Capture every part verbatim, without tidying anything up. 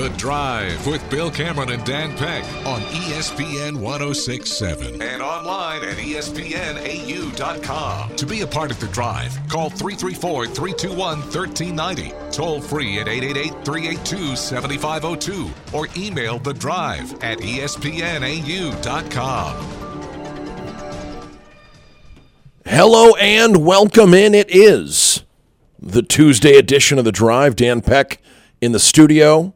The Drive with Bill Cameron and Dan Peck on E S P N one oh six point seven and online at E S P N A U dot com. To be a part of The Drive, call three three four, three two one, one three nine zero, toll free at eight eight eight, three eight two, seven five zero two, or email The Drive at E S P N A U dot com. Hello and welcome in. It is the Tuesday edition of The Drive. Dan Peck in the studio.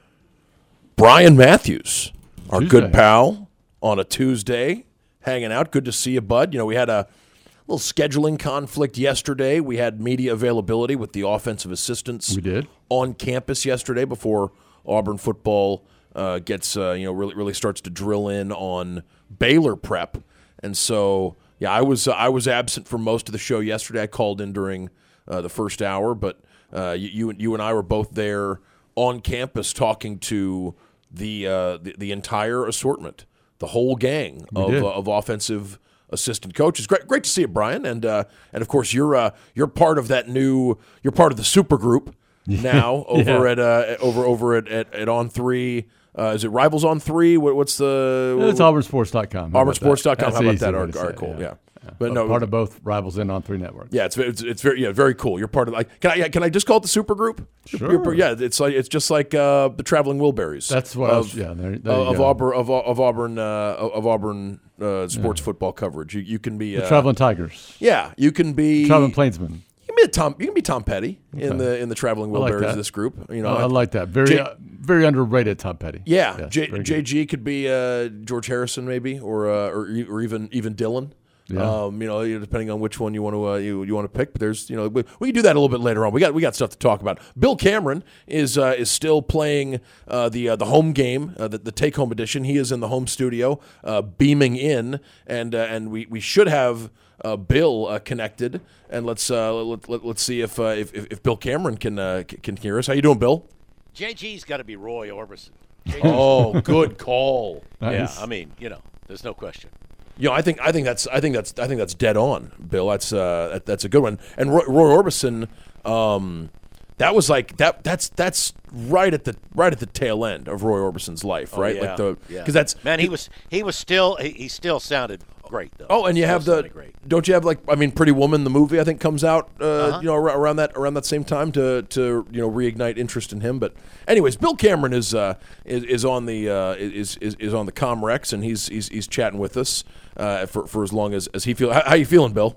Brian Matthews, our Tuesday. good pal, on a Tuesday, hanging out. Good to see you, bud. You know, we had a little scheduling conflict yesterday. We had media availability with the offensive assistants We did. on campus yesterday before Auburn football uh, gets, uh, you know, really really starts to drill in on Baylor prep. And so, yeah, I was uh, I was absent for most of the show yesterday. I called in during uh, the first hour, but uh, you, you you and I were both there on campus talking to the uh, the, the entire assortment, the whole gang of did. uh, of offensive assistant coaches. Great, great to see you, Brian, and uh, and of course you're uh, you're part of that new. You're part of the super group now over Yeah. at uh, over over at, at, at On Three. Uh, is it Rivals On Three? What, what's the? It's auburn sports dot com. How auburn about sports dot com. that? How about That's that? an All easy right, way to cool. say it, Yeah. Yeah. But no, part of both Rivals and On Three networks. yeah, it's it's it's very yeah very cool. You're part of like can I can I just call it the super group? Sure. You're- yeah, it's like it's just like uh, the Traveling Wilburys. That's what I of, was. Yeah, there, there you of go. Auburn of of Auburn uh, of Auburn uh, sports football coverage. You you can be The uh, Traveling Tigers, yeah, you can be Traveling Plainsmen. You can be a Tom. You can be Tom Petty in Okay. the in the Traveling I like Wilburys that. of this group. You know, I, I like that. Very J- uh, very underrated, Tom Petty. yeah, Yes, J, very good. JG could be uh, George Harrison maybe, or uh, or e- or even even Dylan. Yeah. Um, you know, depending on which one you want to uh, you you want to pick. But there's you know we, we can do that a little bit later on. We got we got stuff to talk about. Bill Cameron is uh, is still playing uh, the uh, the home game, uh, the, the take home edition. He is in the home studio, uh, beaming in, and uh, and we, we should have uh, Bill uh, connected. And let's uh, let, let, let's see if, uh, if if if Bill Cameron can uh, c- can hear us. How you doing, Bill? J G's got to be Roy Orbison. J G's Oh, good call. Nice. Yeah, I mean, you know, there's no question. You know, I think I think that's I think that's I think that's dead on, Bill. That's uh, that, that's a good one. And Roy, Roy Orbison, um, that was like that. That's that's right at the right at the tail end of Roy Orbison's life, right? yeah, Like the yeah. because that's Man, he was he was still he, he still sounded great though. Oh, and you Still have the sounded great. don't you have like I mean, Pretty Woman the movie I think comes out uh, Uh-huh. you know ar- around that around that same time to to you know reignite interest in him. But anyways, Bill Cameron is uh, is, is on the uh, is, is is on the Comrex and he's he's he's chatting with us uh, for for as long as as he feel. How, how you feeling, Bill?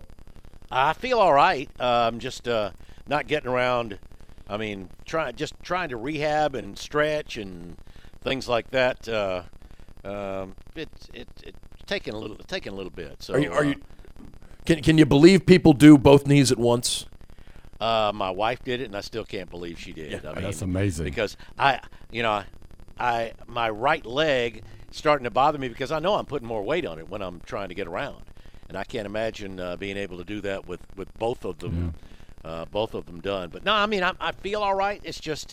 I feel all right. Uh, I'm just uh, not getting around. I mean, trying just trying to rehab and stretch and things like that. Uh, um, it it it taking a little taking a little bit. So Are you are uh, you can can you believe people do both knees at once? Uh, my wife did it, and I still can't believe she did. I mean, That's amazing. Because I, you know, I my right leg starting to bother me because I know I'm putting more weight on it when I'm trying to get around, and I can't imagine uh, being able to do that with, with both of them, uh, both of them done. But no, I mean I, I feel all right. It's just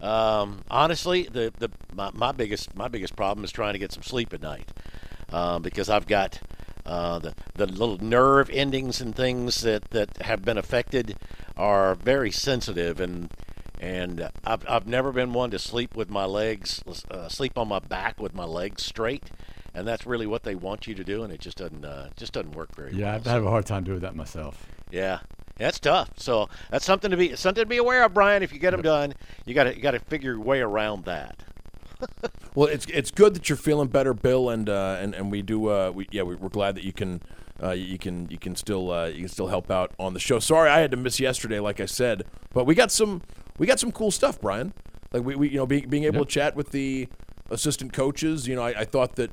um, honestly the the my, my biggest my biggest problem is trying to get some sleep at night um, because I've got. Uh, the the little nerve endings and things that, that have been affected are very sensitive, and and I've I've never been one to sleep with my legs uh, sleep on my back with my legs straight, and that's really what they want you to do, and it just doesn't uh, just doesn't work very Yeah, well. I have a hard time doing that myself. Yeah, that's tough. So that's something to be something to be aware of, Brian. If you get them done, you got to you got to figure your way around that. Well, it's it's good that you're feeling better, Bill, and uh, and and we do uh, we yeah we, we're glad that you can uh, you can you can still uh, you can still help out on the show. Sorry, I had to miss yesterday, like I said, but we got some we got some cool stuff, Brian. Like we, we you know being being able Yep. to chat with the assistant coaches. You know, I, I thought that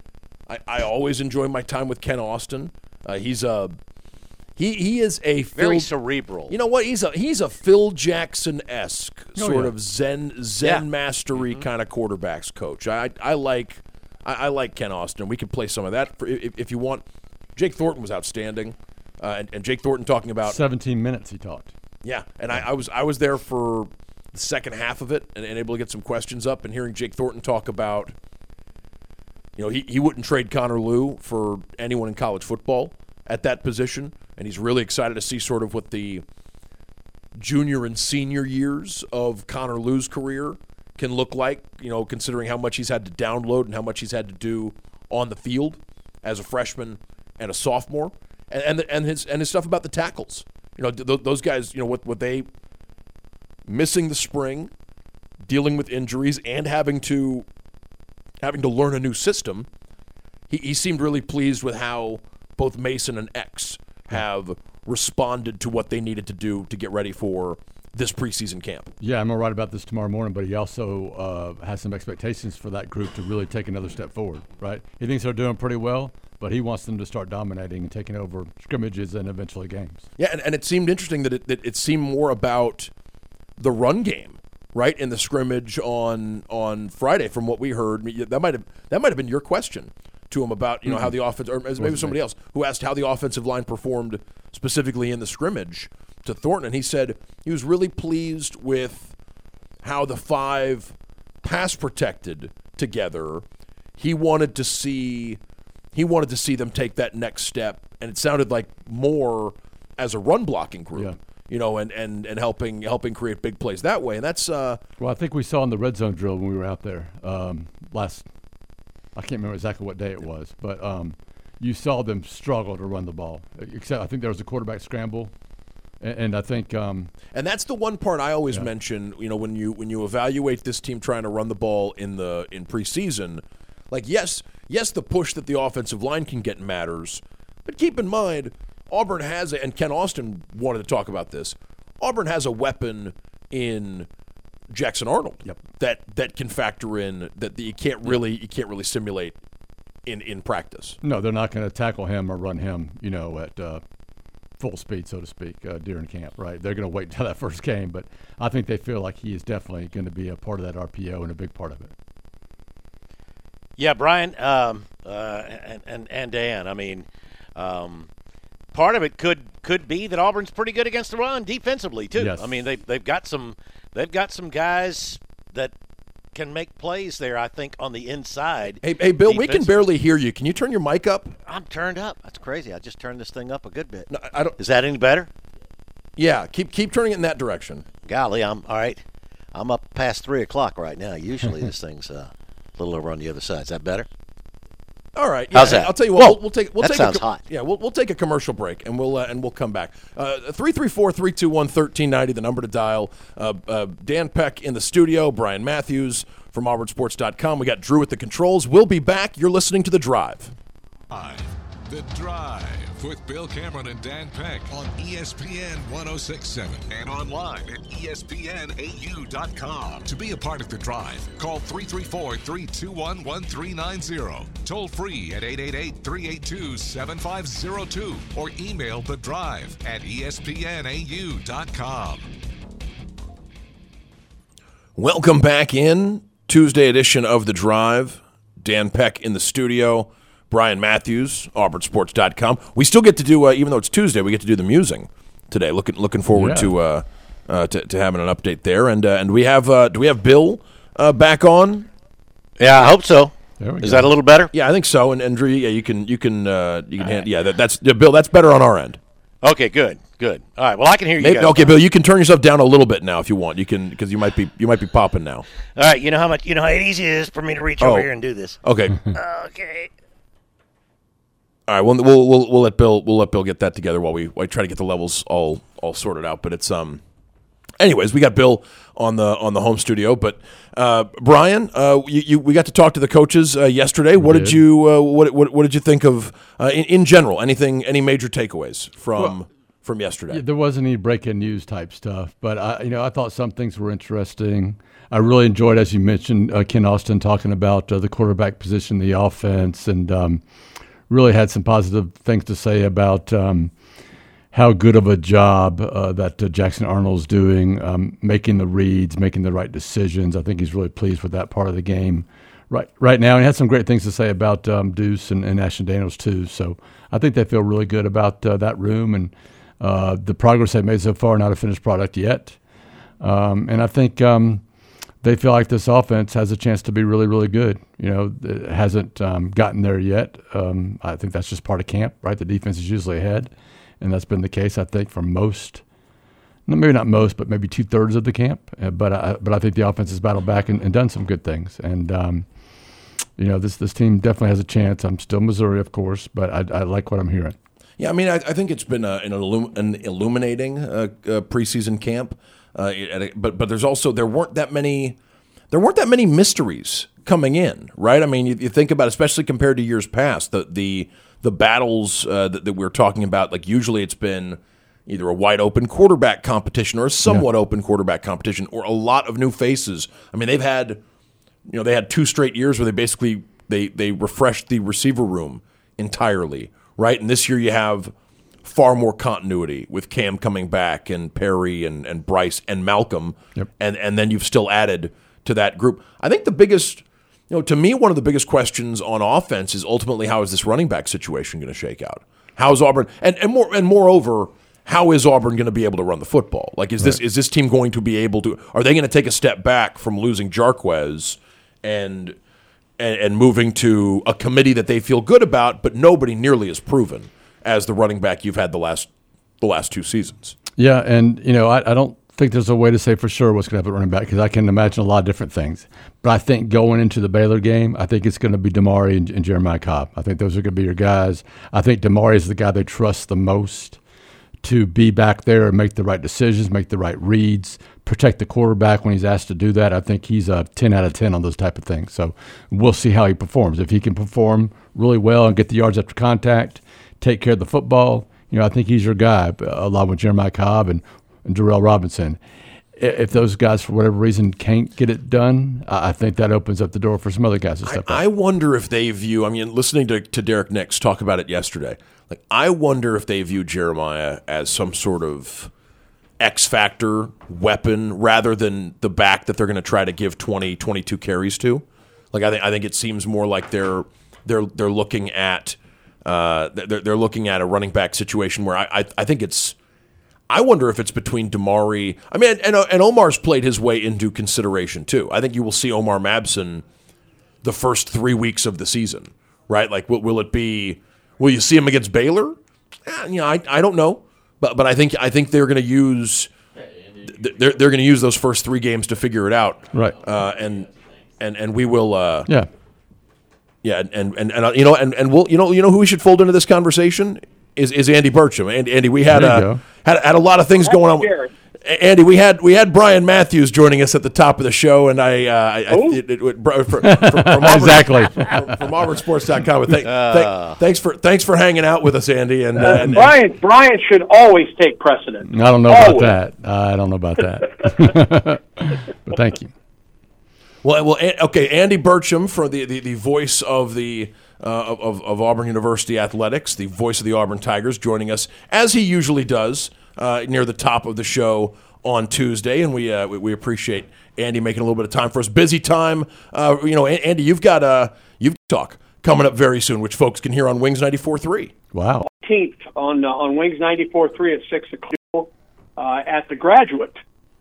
I, I always enjoy my time with Ken Austin. Uh, he's a he he is a Very Phil, cerebral. you know what? He's a he's a Phil Jackson-esque Oh, sort yeah. of zen zen Yeah. mastery kind of quarterbacks coach. I I like I, I like Ken Austin. We can play some of that for, if, if you want. Jake Thornton was outstanding, uh, and, and Jake Thornton talking about Seventeen minutes he talked. yeah. And I, I was I was there for the second half of it and, and able to get some questions up and hearing Jake Thornton talk about. You know, he, he wouldn't trade Connor Lew for anyone in college football at that position, and he's really excited to see sort of what the junior and senior years of Connor Lew's career can look like, you know, considering how much he's had to download and how much he's had to do on the field as a freshman and a sophomore, and and, the, and his and his stuff about the tackles. You know, th- those guys, you know, what what they missing the spring, dealing with injuries, and having to having to learn a new system. He he seemed really pleased with how both Mason and X have responded to what they needed to do to get ready for this preseason camp. Yeah, I'm going to write about this tomorrow morning, but he also uh, has some expectations for that group to really take another step forward, right? He thinks they're doing pretty well, but he wants them to start dominating and taking over scrimmages and eventually games. Yeah, and, and it seemed interesting that it, that it seemed more about the run game, right, in the scrimmage on on Friday from what we heard. That might have that might have been your question to him about, you know, mm-hmm. how the offense, or maybe somebody else who asked how the offensive line performed specifically in the scrimmage to Thornton, and he said he was really pleased with how the five pass protected together. He wanted to see he wanted to see them take that next step, and it sounded like more as a run blocking group, yeah. you know, and, and, and helping helping create big plays that way. And that's uh, well, I think we saw in the red zone drill when we were out there um, last. I can't remember exactly what day it was, but um, you saw them struggle to run the ball. Except I think there was a quarterback scramble. And I think, um, and that's the one part I always yeah. mention. You know, when you when you evaluate this team trying to run the ball in the in preseason, like yes, yes, the push that the offensive line can get matters, but keep in mind, Auburn has a, and Ken Austin wanted to talk about this. Auburn has a weapon in Jackson Arnold yep. that that can factor in that you can't really you can't really simulate in in practice. No, they're not going to tackle him or run him, you know, at uh, full speed, so to speak, uh, during camp, right? They're going to wait until that first game, but I think they feel like he is definitely going to be a part of that R P O and a big part of it. Yeah, Brian um, uh, and, and and Dan, I mean, um, part of it could could be that Auburn's pretty good against the run defensively too. Yes. I mean, they they've got some they've got some guys that can make plays there, I think, on the inside. Hey, hey, Bill, we can barely hear you. Can you turn your mic up? I'm turned up. That's crazy. I just turned this thing up a good bit. No, I don't. Is that any better? Yeah, keep keep turning it in that direction. Golly, I'm all right. I'm up past three o'clock right now. Usually this thing's uh, a little over on the other side. Is that better? All right. Yeah, how's that? I'll tell you what. Whoa, we'll, we'll take. We'll that take sounds a, hot. Yeah, we'll we'll take a commercial break and we'll uh, and we'll come back. Uh, three three four three two one thirteen ninety. The number to dial. Uh, uh, Dan Peck in the studio. Brian Matthews from Auburn Sports dot com. We got Drew at the controls. We'll be back. You're listening to The Drive. Five. The Drive with Bill Cameron and Dan Peck on E S P N one oh six point seven and online at E S P N A U dot com. To be a part of The Drive, call three three four, three two one, one three nine zero. Toll free at eight eight eight, three eight two, seven five zero two or email The Drive at E S P N A U dot com. Welcome back in. Tuesday edition of The Drive. Dan Peck in the studio. Brian Matthews, Auburn Sports dot com. We still get to do, uh, even though it's Tuesday, we get to do the musing today. Looking looking forward yeah. to, uh, uh, to to having an update there. And uh, and we have uh, do we have Bill uh, back on? Yeah, I hope so. There we Is go. that a little better? Yeah, I think so. And, and Drew, yeah, you can you can uh, you can hand, yeah, that, that's yeah, Bill. That's better on our end. Okay, good, good. All right. Well, I can hear you Maybe, guys. okay, now. Bill, you can turn yourself down a little bit now if you want. You can because you might be you might be popping now. All right. You know how much you know how easy it is for me to reach Oh. over here and do this. Okay. Okay. All right, we'll, we'll we'll we'll let Bill we'll let Bill get that together while we, while we try to get the levels all all sorted out. But it's um, anyways, we got Bill on the on the home studio. But uh, Brian, uh, you, you we got to talk to the coaches uh, yesterday. What We did did. you uh, what, what what did you think of uh, in, in general? Anything any major takeaways from Well, from yesterday? Yeah, there wasn't any breaking news type stuff, but I, you know, I thought some things were interesting. I really enjoyed, as you mentioned, uh, Ken Austin talking about uh, the quarterback position, the offense, and um, really had some positive things to say about um, how good of a job uh, that uh, Jackson Arnold's doing, um, making the reads, making the right decisions. I think he's really pleased with that part of the game right right now. And he had some great things to say about um, Deuce and, and Ashton Daniels too. So I think they feel really good about uh, that room and uh, the progress they've made so far. Not a finished product yet. Um, and I think um, they feel like this offense has a chance to be really, really good. You know, it hasn't um, gotten there yet. Um, I think that's just part of camp, right? The defense is usually ahead, and that's been the case, I think, for most maybe not most, but maybe two thirds of the camp. Uh, but I, but I think the offense has battled back and, and done some good things. And um, you know, this this team definitely has a chance. I'm still Missouri, of course, but I, I like what I'm hearing. Yeah, I mean, I, I think it's been a, an, illum, an illuminating uh, uh, preseason camp. Uh, but but there's also there weren't that many there weren't that many mysteries coming in, right? I mean, you, you think about, especially compared to years past, the the the battles uh, that, that we're talking about. Like usually, it's been either a wide open quarterback competition or a somewhat yeah. open quarterback competition, or a lot of new faces. I mean, they've had, you know, they had two straight years where they basically they they refreshed the receiver room entirely, right? And this year you have far more continuity with Cam coming back and Perry and, and Bryce and Malcolm, yep. and and then you've still added to that group. I think the biggest, you know, to me, one of the biggest questions on offense is ultimately how is this running back situation going to shake out? How is Auburn and and more and moreover, how is Auburn going to be able to run the football? Like, is this right. is this team going to be able to? Are they going to take a step back from losing Jarquez and, and and moving to a committee that they feel good about, but nobody nearly as proven as the running back you've had the last the last two seasons? Yeah, and you know, I, I don't think there's a way to say for sure what's going to happen at running back, because I can imagine a lot of different things. But I think going into the Baylor game, I think it's going to be Damari and, and Jeremiah Cobb. I think those are going to be your guys. I think Damari is the guy they trust the most to be back there and make the right decisions, make the right reads, protect the quarterback when he's asked to do that. I think he's a ten out of ten on those type of things. So we'll see how he performs. If he can perform really well and get the yards after contact, take care of the football, you know, I think he's your guy, along with Jeremiah Cobb and, and Darrell Robinson. If those guys, for whatever reason, can't get it done, I think that opens up the door for some other guys to step I, up. I wonder if they view, I mean, listening to, to Derek Nix talk about it yesterday, like I wonder if they view Jeremiah as some sort of X-factor weapon rather than the back that they're going to try to give twenty, twenty-two carries to. Like I think I think it seems more like they're they're they're looking at uh, they're they're looking at a running back situation where I I, I think it's I wonder if it's between Damari. I mean, and and Omar's played his way into consideration too. I think you will see Omar Mabson the first three weeks of the season, right? Like, will, will it be? Will you see him against Baylor? Eh, you know, I I don't know, but but I think I think they're going to use they're they're going to use those first three games to figure it out, right? Uh, and and and we will, uh, yeah, yeah, and and and uh, you know, and and we'll you know you know who we should fold into this conversation is is Andy Burcham. And Andy, we had a had had a lot of things going on. Andy, we had we had Brian Matthews joining us at the top of the show, and I, uh, I, I it, it, it, from, from, from Auburn, exactly from, from Auburn Sports dot com. Thank, uh, thank, thanks for thanks for hanging out with us, Andy. And, uh, and Brian Brian should always take precedence. I don't know always. about that. I don't know about that. But thank you. Well, well, okay. Andy Burcham, for the, the, the voice of the uh, of of Auburn University athletics, the voice of the Auburn Tigers, joining us as he usually does. Uh, near the top of the show on Tuesday, and we, uh, we we appreciate Andy making a little bit of time for us. Busy time, uh, you know. Andy, you've got uh, you've talk coming up very soon, which folks can hear on Wings ninety-four point three. Wow. eighteenth on uh, on Wings ninety-four point three at six o'clock uh, at the Graduate.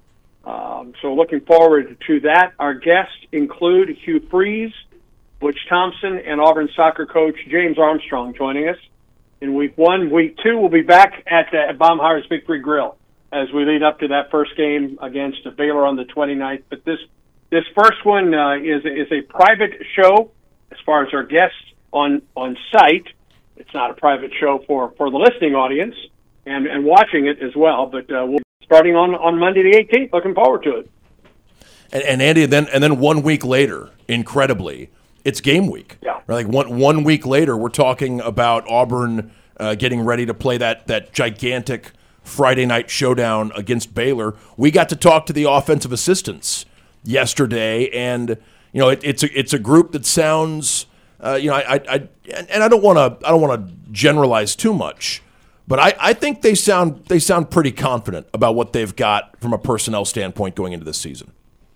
Um, so looking forward to that. Our guests include Hugh Freeze, Butch Thompson, and Auburn soccer coach James Armstrong joining us. In week one, week two, we'll be back at, uh, at Baumhart's Victory Grill as we lead up to that first game against Baylor on the twenty-ninth. But this this first one uh, is is a private show as far as our guests on on site. It's not a private show for, for the listening audience and, and watching it as well. But uh, we'll be starting on, on Monday the eighteenth. Looking forward to it. And, and Andy, then and then one week later, incredibly, it's game week. Yeah. Like one one week later, we're talking about Auburn uh, getting ready to play that that gigantic Friday night showdown against Baylor. We got to talk to the offensive assistants yesterday, and you know it, it's a it's a group that sounds uh, you know I, I, I and I don't want to I don't want to generalize too much, but I, I think they sound they sound pretty confident about what they've got from a personnel standpoint going into this season.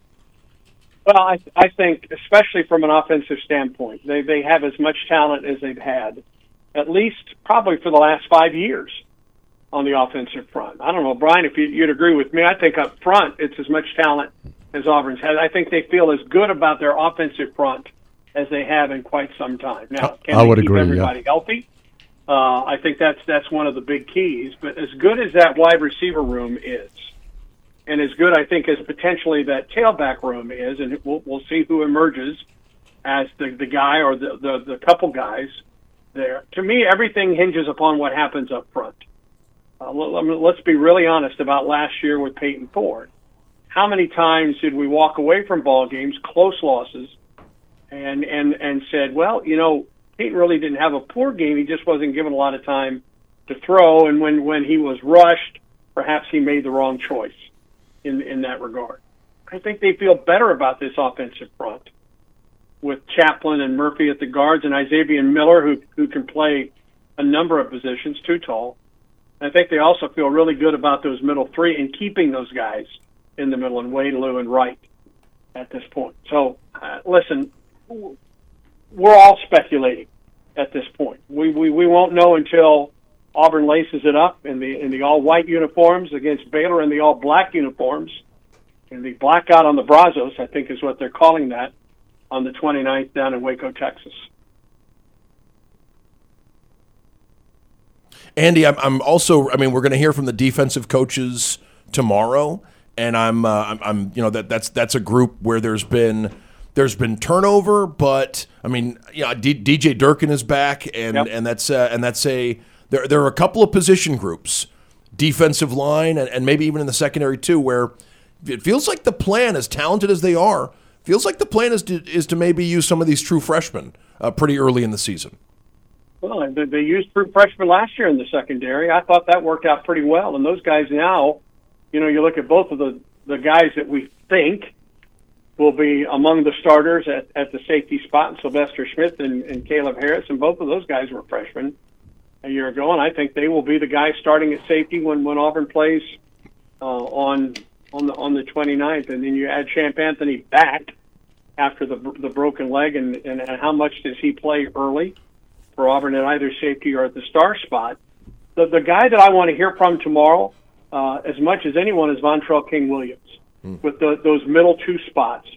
Well, I, I think, especially from an offensive standpoint, they they have as much talent as they've had, at least probably for the last five years on the offensive front. I don't know, Brian, if you, you'd agree with me. I think up front it's as much talent as Auburn's had. I think they feel as good about their offensive front as they have in quite some time. Now, can I they would keep agree, everybody yeah. healthy? Uh, I think that's that's one of the big keys. But as good as that wide receiver room is, and as good, I think, as potentially that tailback room is, and we'll, we'll see who emerges as the, the guy or the, the, the couple guys there. To me, everything hinges upon what happens up front. Uh, let, let's be really honest about last year with Peyton Ford. How many times did we walk away from ball games, close losses, and, and, and said, well, you know, Peyton really didn't have a poor game. He just wasn't given a lot of time to throw, and when, when he was rushed, perhaps he made the wrong choice in in that regard. I think they feel better about this offensive front with Chaplin and Murphy at the guards and Isaiah Miller, who who can play a number of positions, too tall. I think they also feel really good about those middle three and keeping those guys in the middle, and Wade, Lou, and Wright at this point. So, uh, listen, we're all speculating at this point. We, we we won't know until Auburn laces it up in the in the all-white uniforms against Baylor in the all-black uniforms. And the blackout on the Brazos, I think is what they're calling that, on the twenty-ninth down in Waco, Texas. Andy, I'm, I'm also, I mean, we're going to hear from the defensive coaches tomorrow, and I'm, uh, I'm, I'm, you know, that that's that's a group where there's been there's been turnover, but I mean, you know, D, D J Durkin is back, and Yep. and that's uh, and that's a there there are a couple of position groups, defensive line, and, and maybe even in the secondary too, where it feels like the plan, as talented as they are, feels like the plan is to, is to maybe use some of these true freshmen uh, pretty early in the season. Well, they, they used true freshmen last year in the secondary. I thought that worked out pretty well. And those guys now, you know, you look at both of the, the guys that we think will be among the starters at, at the safety spot, Sylvester Smith and, and Caleb Harris, and both of those guys were freshmen a year ago, and I think they will be the guys starting at safety when, when Auburn plays uh, on on the on the twenty-ninth. And then you add Champ Anthony back after the the broken leg, and, and, and how much does he play early for Auburn at either safety or at the star spot? The the guy that I want to hear from tomorrow, uh, as much as anyone, is Vontrell King Williams, mm. with the, those middle two spots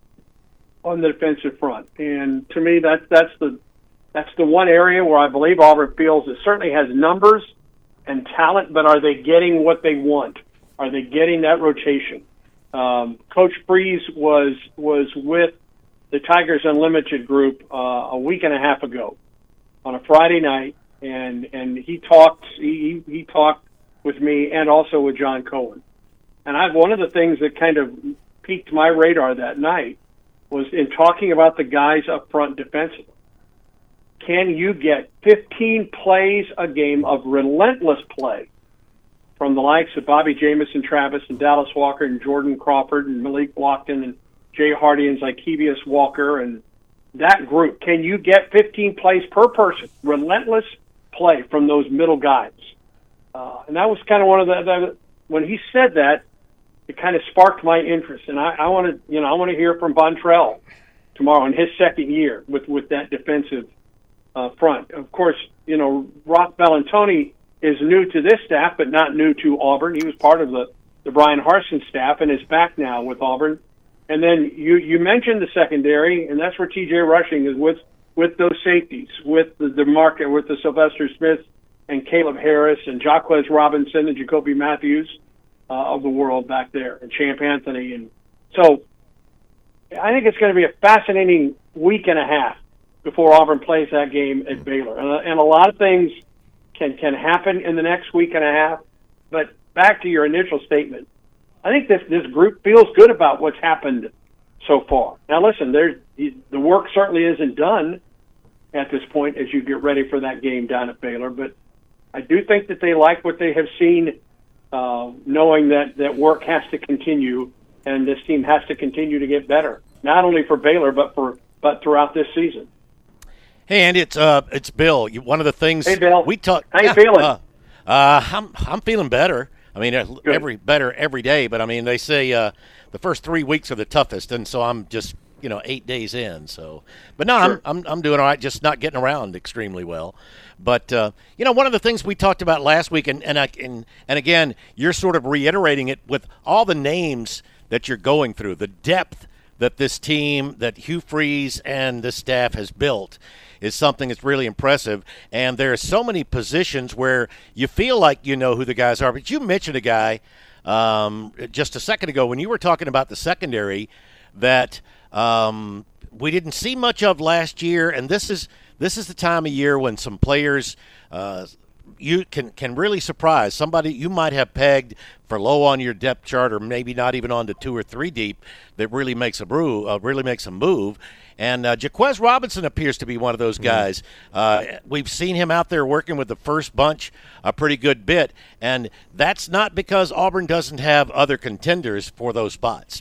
on the defensive front. And to me, that's that's the that's the one area where I believe Auburn feels it certainly has numbers and talent, but are they getting what they want? Are they getting that rotation? Um, Coach Freeze was was with the Tigers Unlimited group uh, a week and a half ago on a Friday night, and and he talked he he talked with me and also with John Cohen. And I one of the things that kind of piqued my radar that night was in talking about the guys up front defensively. Can you get fifteen plays a game of relentless play from the likes of Bobby Jamison Travis and Dallas Walker and Jordan Crawford and Malik Blockton and Jay Hardy and Zykevius Walker and that group? Can you get fifteen plays per person, relentless play from those middle guys? Uh, and that was kind of one of the, the when he said that, it kind of sparked my interest. And I, I want to, you know, I want to hear from Vontrell tomorrow in his second year with, with that defensive uh, front. Of course, you know, Roth Bellantoni is new to this staff, but not new to Auburn. He was part of the, the Brian Harsin staff and is back now with Auburn. And then you, you mentioned the secondary, and that's where T J Rushing is with, with those safeties, with the, the market, with the Sylvester Smith and Caleb Harris and Jaquez Robinson and Jacoby Matthews uh, of the world back there, and Champ Anthony. And so I think it's going to be a fascinating week and a half before Auburn plays that game at Baylor. And, and a lot of things can can happen in the next week and a half. But back to your initial statement, I think this this group feels good about what's happened so far. Now, listen, there the work certainly isn't done at this point as you get ready for that game down at Baylor. But I do think that they like what they have seen, uh, knowing that, that work has to continue and this team has to continue to get better, not only for Baylor but for but throughout this season. Hey, Andy, it's uh, it's Bill. You, one of the things hey, Bill. we talked. How you yeah, feeling? Uh, uh, I'm I'm feeling better. I mean, every better every day. But I mean, they say uh, the first three weeks are the toughest, and so I'm just you know eight days in. So, but no, sure. I'm I'm I'm doing all right. Just not getting around extremely well. But uh, you know, one of the things we talked about last week, and and I, and and again, you're sort of reiterating it with all the names that you're going through, the depth that this team, that Hugh Freeze and the staff has built, is something that's really impressive. And there are so many positions where you feel like you know who the guys are. But you mentioned a guy um, just a second ago when you were talking about the secondary that um, we didn't see much of last year, and this is this is the time of year when some players uh, you can can really surprise somebody you might have pegged for low on your depth chart, or maybe not even on to two or three deep, that really makes a brew, uh, really makes a move. And uh, Jaquez Robinson appears to be one of those guys. Uh, we've seen him out there working with the first bunch a pretty good bit, and that's not because Auburn doesn't have other contenders for those spots.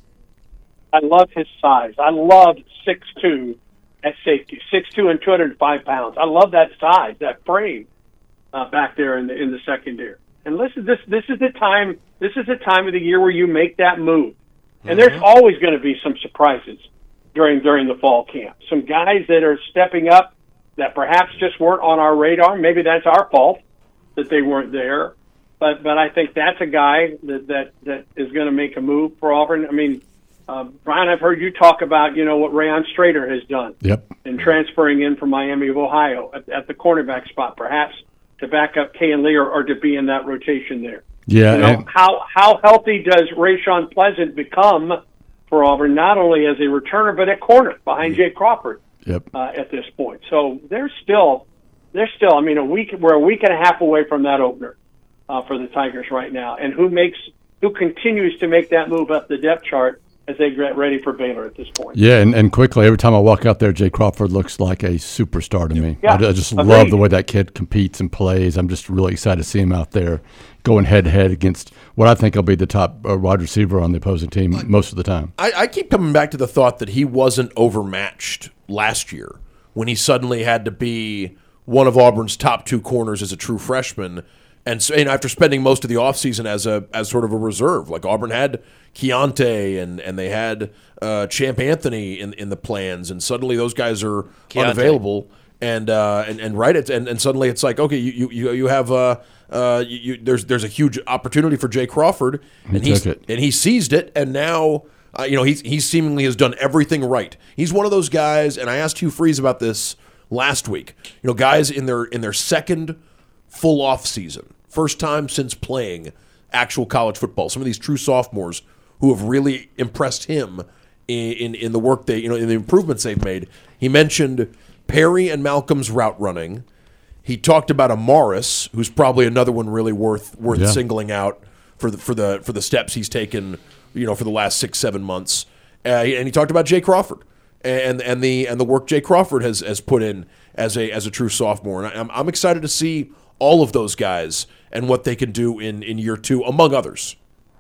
I love his size. I love six two at safety, six two and two hundred five pounds. I love that size, that frame uh, back there in the in the secondary. And listen, this this is the time. This is the time of the year where you make that move, and mm-hmm. there's always going to be some surprises during during the fall camp. Some guys that are stepping up that perhaps just weren't on our radar. Maybe that's our fault that they weren't there. But but I think that's a guy that that, that is going to make a move for Auburn. I mean, uh, Brian, I've heard you talk about, you know, what Rayon Strader has done. Yep. In transferring in from Miami of Ohio at, at the cornerback spot, perhaps to back up Kay and Lee or, or to be in that rotation there. Yeah. You know, and- how how healthy does Rayshawn Pleasant become for Auburn, not only as a returner, but at corner behind Jay Crawford yep. uh, at this point. So they're still, they're still, I mean, a week, we're a week and a half away from that opener uh, for the Tigers right now. And who makes, who continues to make that move up the depth chart as they get ready for Baylor at this point. Yeah, and, and quickly, every time I walk out there, Jay Crawford looks like a superstar to me. Yeah, I, I just agreed. love the way that kid competes and plays. I'm just really excited to see him out there going head-to-head against what I think will be the top uh, wide receiver on the opposing team most of the time. I, I keep coming back to the thought that he wasn't overmatched last year when he suddenly had to be one of Auburn's top two corners as a true freshman. And, so, and after spending most of the offseason as a as sort of a reserve, like Auburn had Keontae and, and they had uh, Champ Anthony in in the plans, and suddenly those guys are Keontae. unavailable. And uh, and and right, it's, and and suddenly it's like, okay, you you you have uh uh you, you, there's there's a huge opportunity for Jay Crawford, and he he's took it. and he seized it, and now uh, you know he's he seemingly has done everything right. He's one of those guys, and I asked Hugh Freeze about this last week. You know, guys in their in their second full off season, first time since playing actual college football. Some of these true sophomores who have really impressed him in in, in the work they you know in the improvements they've made. He mentioned Perry and Malcolm's route running. He talked about a Morris, who's probably another one really worth worth yeah. singling out for the for the for the steps he's taken, you know, for the last six seven months. Uh, and he talked about Jay Crawford and and the and the work Jay Crawford has has put in as a as a true sophomore. And I'm I'm excited to see all of those guys and what they can do in, in year two, among others.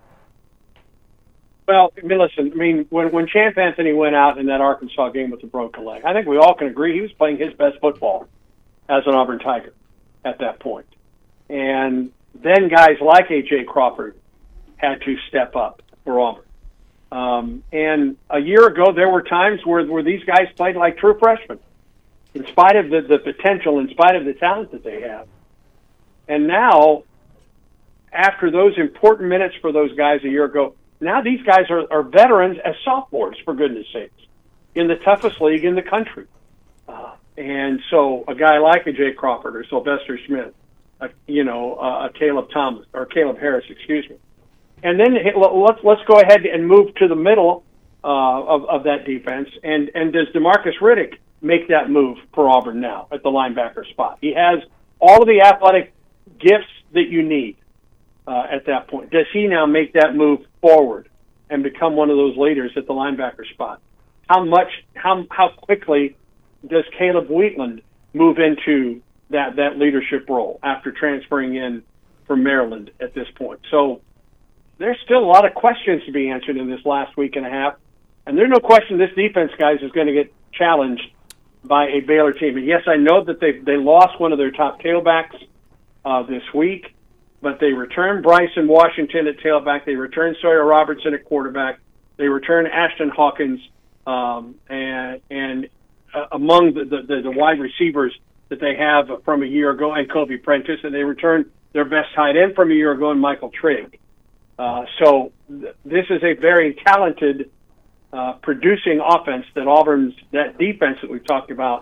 Well, I mean, listen, I mean, when, when Champ Anthony went out in that Arkansas game with a broken leg, I think we all can agree he was playing his best football as an Auburn Tiger at that point. And then guys like A J Crawford had to step up for Auburn. Um, and a year ago, there were times where, where these guys played like true freshmen, in spite of the, the potential, in spite of the talent that they have. And now, after those important minutes for those guys a year ago, now these guys are, are veterans as sophomores, for goodness sakes, in the toughest league in the country. Uh, and so a guy like a Jay Crawford or Sylvester Smith, a, you know, uh, a Caleb Thomas, or Caleb Harris, excuse me. And then let's let's go ahead and move to the middle uh, of, of that defense. And, and does DeMarcus Riddick make that move for Auburn now at the linebacker spot? He has all of the athletic gifts that you need. Uh, at that point, does he now make that move forward and become one of those leaders at the linebacker spot? How much, how how quickly does Caleb Wheatland move into that that leadership role after transferring in from Maryland at this point? So there's still a lot of questions to be answered in this last week and a half, and there's no question this defense, guys, is going to get challenged by a Baylor team. And yes, I know that they they lost one of their top tailbacks uh, this week. But they returned Bryson Washington at tailback. They returned Sawyer Robertson at quarterback. They returned Ashton Hawkins, um, and and uh, among the, the, the wide receivers that they have from a year ago, and Kobe Prentice, and they returned their best tight end from a year ago, and Michael Trigg. Uh, so th- this is a very talented, uh, producing offense that Auburn's, that defense that we've talked about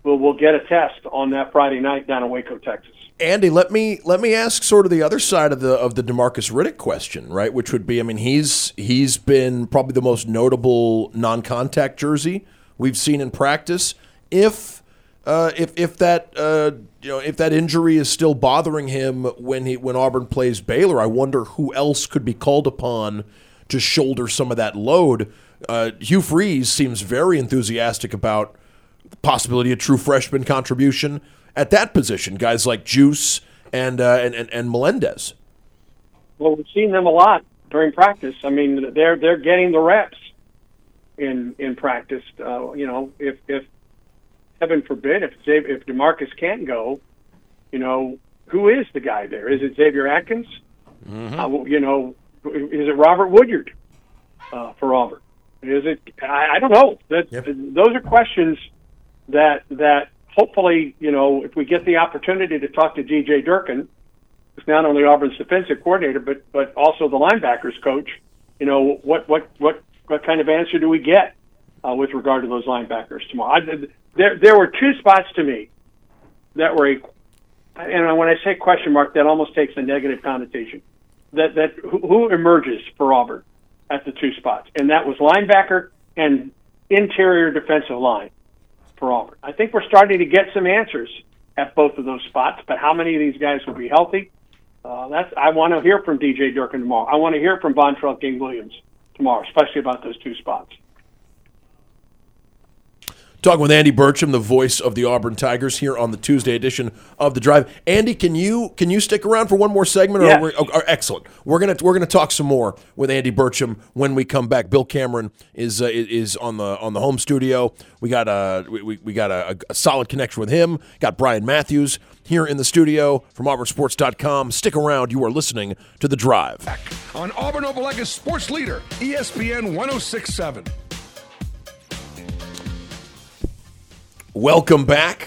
will will get a test on that Friday night down in Waco, Texas. Andy, let me let me ask sort of the other side of the of the DeMarcus Riddick question, right? Which would be, I mean, he's he's been probably the most notable non-contact jersey we've seen in practice. If uh, if if that uh, you know if that injury is still bothering him when he when Auburn plays Baylor, I wonder who else could be called upon to shoulder some of that load. Uh, Hugh Freeze seems very enthusiastic about the possibility of true freshman contribution at that position, guys like Juice and, uh, and and and Melendez. Well, we've seen them a lot during practice. I mean, they're they're getting the reps in in practice. Uh, you know, if if heaven forbid if Xavier, if DeMarcus can't go, you know, who is the guy there? Is it Xavier Atkins? Mm-hmm. Uh, you know, is it Robert Woodyard uh, for Auburn? Is it? I, I don't know. That yep. Those are questions that that. Hopefully, you know, if we get the opportunity to talk to D J Durkin, who's not only Auburn's defensive coordinator, but but also the linebackers coach, you know, what what what, what kind of answer do we get uh, with regard to those linebackers tomorrow? I, there there were two spots to me that were, a, and when I say question mark, that almost takes a negative connotation. That that who, who emerges for Auburn at the two spots, and that was linebacker and interior defensive line. For Auburn. I think we're starting to get some answers at both of those spots, but how many of these guys will be healthy? Uh, that's I want to hear from D J Durkin tomorrow. I want to hear from Vontrell King Williams tomorrow, especially about those two spots. Talking with Andy Burcham, the voice of the Auburn Tigers, here on the Tuesday edition of The Drive. Andy, can you can you stick around for one more segment? Or yes. Or, or, excellent. We're gonna we're gonna talk some more with Andy Burcham when we come back. Bill Cameron is uh, is on the on the home studio. We got a we, we got a, a solid connection with him. Got Brian Matthews here in the studio from Auburn Sports dot com. Stick around. You are listening to The Drive on Auburn Opelika's sports leader, E S P N one oh six point seven. Welcome back.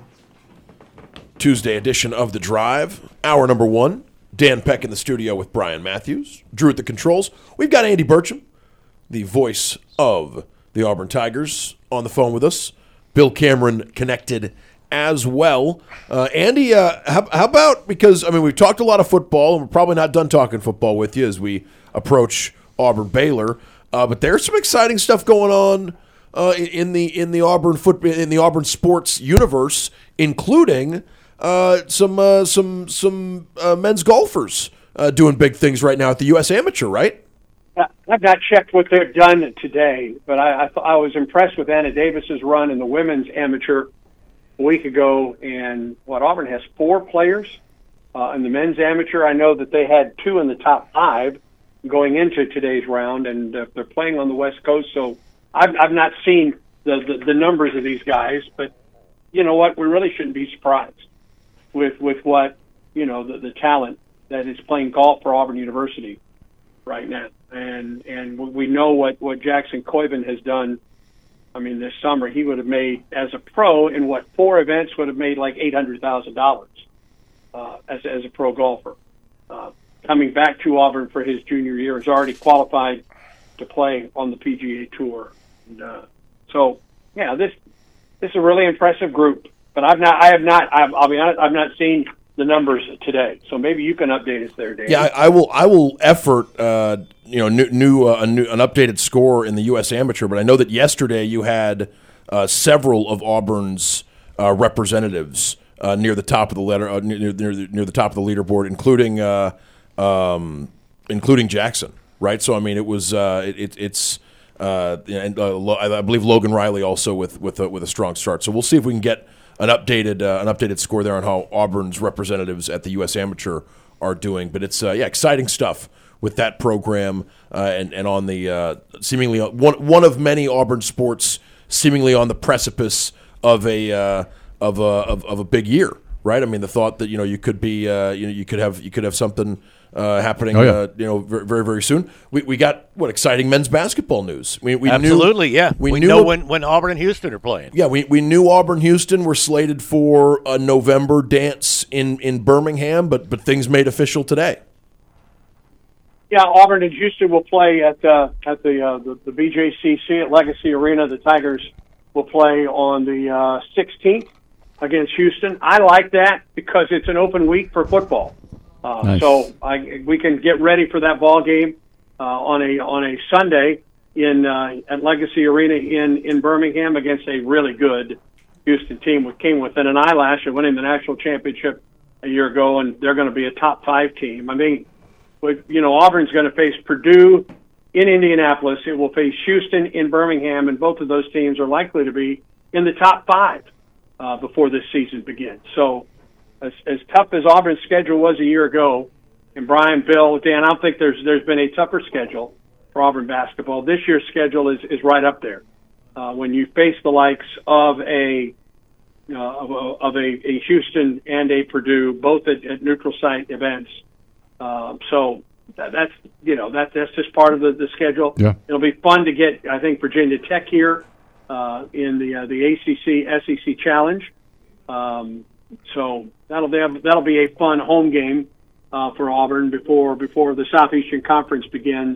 Tuesday edition of The Drive. Hour number one. Dan Peck in the studio with Brian Matthews. Drew at the controls. We've got Andy Burcham, the voice of the Auburn Tigers, on the phone with us. Bill Cameron connected as well. Uh, Andy, uh, how, how about, because, I mean, we've talked a lot of football, and we're probably not done talking football with you as we approach Auburn-Baylor, uh, but there's some exciting stuff going on Uh, in the in the Auburn foot in the Auburn sports universe, including uh, some uh, some some uh, men's golfers uh, doing big things right now at the U S Amateur, right? I've not checked what they've done today, but I I, th- I was impressed with Anna Davis's run in the women's amateur a week ago. And what Auburn has four players uh, in the men's amateur. I know that they had two in the top five going into today's round, and uh, they're playing on the West Coast, so. I've, I've not seen the, the, the numbers of these guys, but you know what? We really shouldn't be surprised with with what, you know, the, the talent that is playing golf for Auburn University right now. And and we know what, what Jackson Coyban has done. I mean, this summer he would have made, as a pro, in what, four events, would have made like eight hundred thousand dollars uh, as, as a pro golfer. Uh, coming back to Auburn for his junior year, is already qualified to play on the P G A Tour. And, uh, so, yeah, this this is a really impressive group. But I've not, I have not, I've, I'll be honest, I've not seen the numbers today. So maybe you can update us there, Dan. Yeah, I, I will. I will effort, uh, you know, new, new, uh, a new, an updated score in the U S Amateur. But I know that yesterday you had uh, several of Auburn's uh, representatives uh, near the top of the letter, uh, near, near, near the top of the leaderboard, including uh, um, including Jackson. Right. So I mean, it was uh, it, it, it's. Uh, and uh, I believe Logan Riley also with with a, with a strong start. So we'll see if we can get an updated uh, an updated score there on how Auburn's representatives at the U S Amateur are doing. But it's uh, yeah, exciting stuff with that program uh, and and on the uh, seemingly one one of many Auburn sports seemingly on the precipice of a uh, of a of, of a big year. Right. I mean, the thought that you know you could be uh, you know you could have you could have something. Uh, happening, oh, yeah. uh, you know, very, very, very soon. We we got what exciting men's basketball news. We, we absolutely, knew, yeah. We, we knew know when, when Auburn and Houston are playing. Yeah, we, we knew Auburn Houston were slated for a November dance in, in Birmingham, but but things made official today. Yeah, Auburn and Houston will play at uh, at the, uh, the the B J C C at Legacy Arena. The Tigers will play on the uh, sixteenth against Houston. I like that because it's an open week for football. Uh, nice. So I, we can get ready for that ball game uh, on a on a Sunday in uh, at Legacy Arena in, in Birmingham against a really good Houston team, which came within an eyelash of winning the national championship a year ago, and they're going to be a top five team. I mean, you know, Auburn's going to face Purdue in Indianapolis. It will face Houston in Birmingham, and both of those teams are likely to be in the top five uh, before this season begins. So as, as tough as Auburn's schedule was a year ago, and Brian, Bill, Dan, I don't think there's there's been a tougher schedule for Auburn basketball. This year's schedule is, is right up there. Uh, when you face the likes of a uh, of, a, of a, a Houston and a Purdue, both at, at neutral site events. Uh, so that, that's you know that that's just part of the, the schedule. Yeah. It'll be fun to get, I think, Virginia Tech here uh, in the uh, the A C C S E C Challenge. Um, so that'll be that'll be a fun home game uh, for Auburn before before the Southeastern Conference begins.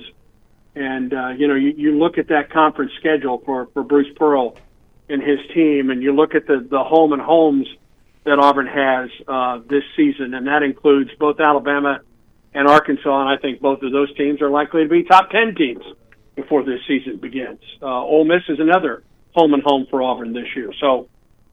And, uh, you know, you, you look at that conference schedule for, for Bruce Pearl and his team, and you look at the, the home and homes that Auburn has uh, this season, and that includes both Alabama and Arkansas, and I think both of those teams are likely to be top ten teams before this season begins. Uh, Ole Miss is another home and home for Auburn this year. So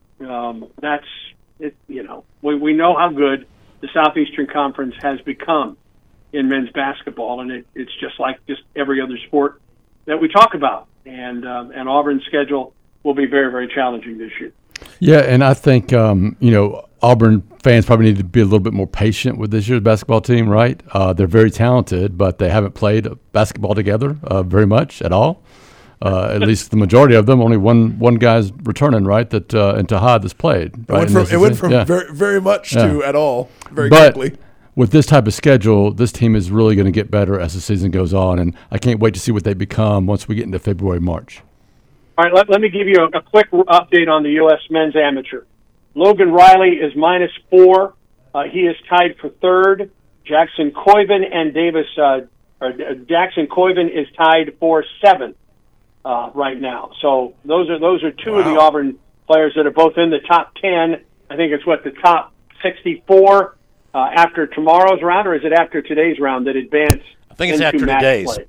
um, that's, it. you know, we, we know how good the Southeastern Conference has become in men's basketball, and it, it's just like just every other sport that we talk about. And um, and Auburn's schedule will be very, very challenging this year. Yeah, and I think, um, you know, Auburn fans probably need to be a little bit more patient with this year's basketball team, right? Uh, they're very talented, but they haven't played basketball together uh, very much at all. Uh, at least the majority of them. Only one one guy's returning, right? That uh, and Tahad that's played. Right? It went from, it went from yeah. very, very much yeah. to at all very but, quickly. With this type of schedule, this team is really going to get better as the season goes on, and I can't wait to see what they become once we get into February, March. All right, let, let me give you a, a quick update on the U S men's amateur. Logan Riley is minus four. Uh, he is tied for third. Jackson Coyven and Davis, uh, or Jackson Coyven is tied for seventh uh, right now. So those are those are two wow. of the Auburn players that are both in the top ten. I think it's what the top sixty-four. Uh, after tomorrow's round, or is it after today's round that advance? I think it's into after match today's. Play?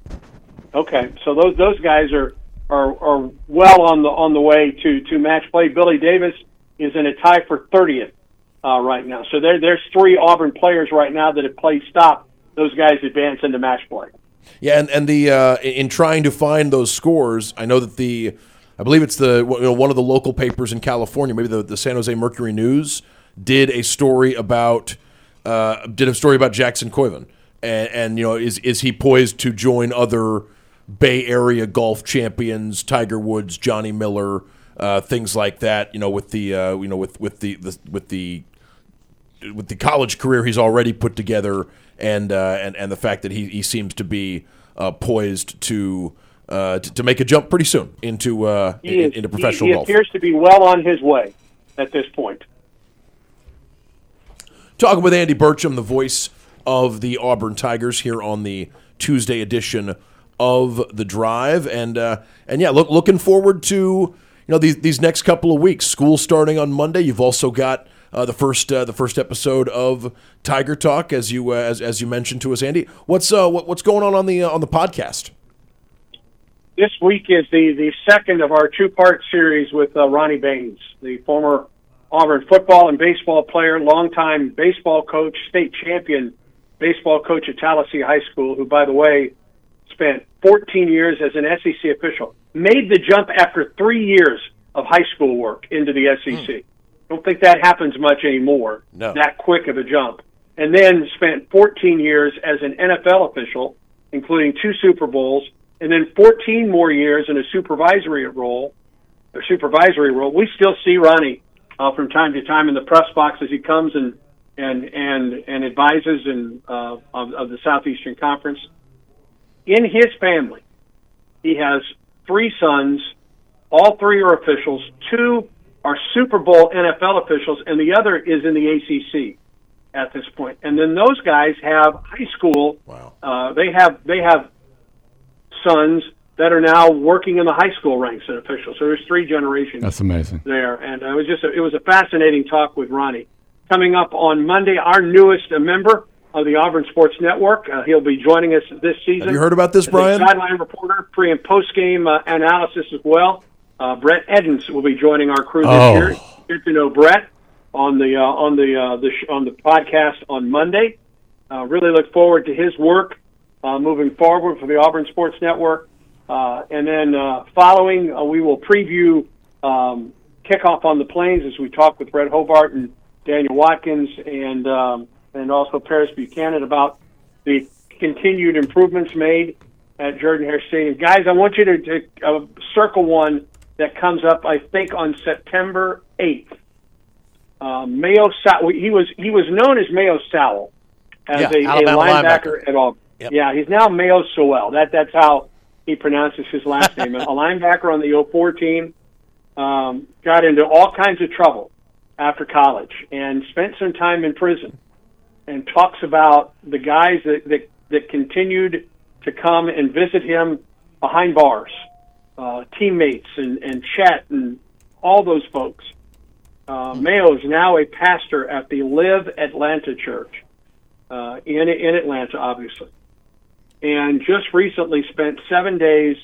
Okay, so those those guys are, are are well on the on the way to, to match play. Billy Davis is in a tie for thirtieth uh, right now. So there there's three Auburn players right now that have played stop. Those guys advance into match play. Yeah, and and the uh, in trying to find those scores, I know that the I believe it's the you know, one of the local papers in California, maybe the the San Jose Mercury News, did a story about. Uh, did a story about Jackson Coyven, and, and you know, is is he poised to join other Bay Area golf champions, Tiger Woods, Johnny Miller, uh, things like that? You know, with the uh, you know with with the, the with the with the college career he's already put together, and uh, and and the fact that he he seems to be uh, poised to, uh, to to make a jump pretty soon into uh, in, is, into professional he, he golf. He appears to be well on his way at this point. Talking with Andy Burcham, the voice of the Auburn Tigers, here on the Tuesday edition of The Drive, and uh, and yeah, look, looking forward to you know these these next couple of weeks. School starting on Monday. You've also got uh, the first uh, the first episode of Tiger Talk, as you uh, as as you mentioned to us, Andy. What's uh, what, what's going on on the uh, on the podcast? This week is the the second of our two part series with uh, Ronnie Baines, the former Auburn football and baseball player, longtime baseball coach, state champion baseball coach at Tallahassee High School, who, by the way, spent fourteen years as an S E C official, made the jump after three years of high school work into the S E C. Mm. Don't think that happens much anymore, no. that quick of a jump. And then spent fourteen years as an N F L official, including two Super Bowls, and then fourteen more years in a supervisory role, or supervisory role. We still see Ronnie Uh, from time to time in the press box as he comes and and and and advises and uh, of, of the Southeastern Conference. In his family, he has three sons. All three are officials. Two are Super Bowl N F L officials, and the other is in the A C C at this point. And then those guys have high school. Wow. Uh, they have they have sons that are now working in the high school ranks and officials. So there's three generations. That's amazing. There, and it was just a, it was a fascinating talk with Ronnie. Coming up on Monday, our newest member of the Auburn Sports Network. Uh, he'll be joining us this season. Have you heard about this, Brian? Sideline reporter, pre and post game uh, analysis as well. Uh, Brett Edens will be joining our crew this oh. year. Get to know Brett on the uh, on the uh, the sh- on the podcast on Monday. Uh, really look forward to his work uh, moving forward for the Auburn Sports Network. Uh, and then uh, following, uh, we will preview um, kickoff on the Plains as we talk with Brett Hobart and Daniel Watkins and um, and also Paris Buchanan about the continued improvements made at Jordan-Hare Stadium. Guys, I want you to, to uh, circle one that comes up, I think, on September eighth. Uh, Mayo Sowell, he was he was known as Mayo Sowell as yeah, a, a linebacker, linebacker at Auburn. Yep. Yeah, he's now Mayo Sowell. That that's how he pronounces his last name. A linebacker on the oh four team, um, got into all kinds of trouble after college and spent some time in prison, and talks about the guys that that, that continued to come and visit him behind bars, uh, teammates and, and Chet and all those folks. Uh, Mayo is now a pastor at the Live Atlanta Church uh, in in Atlanta, obviously, and just recently spent seven days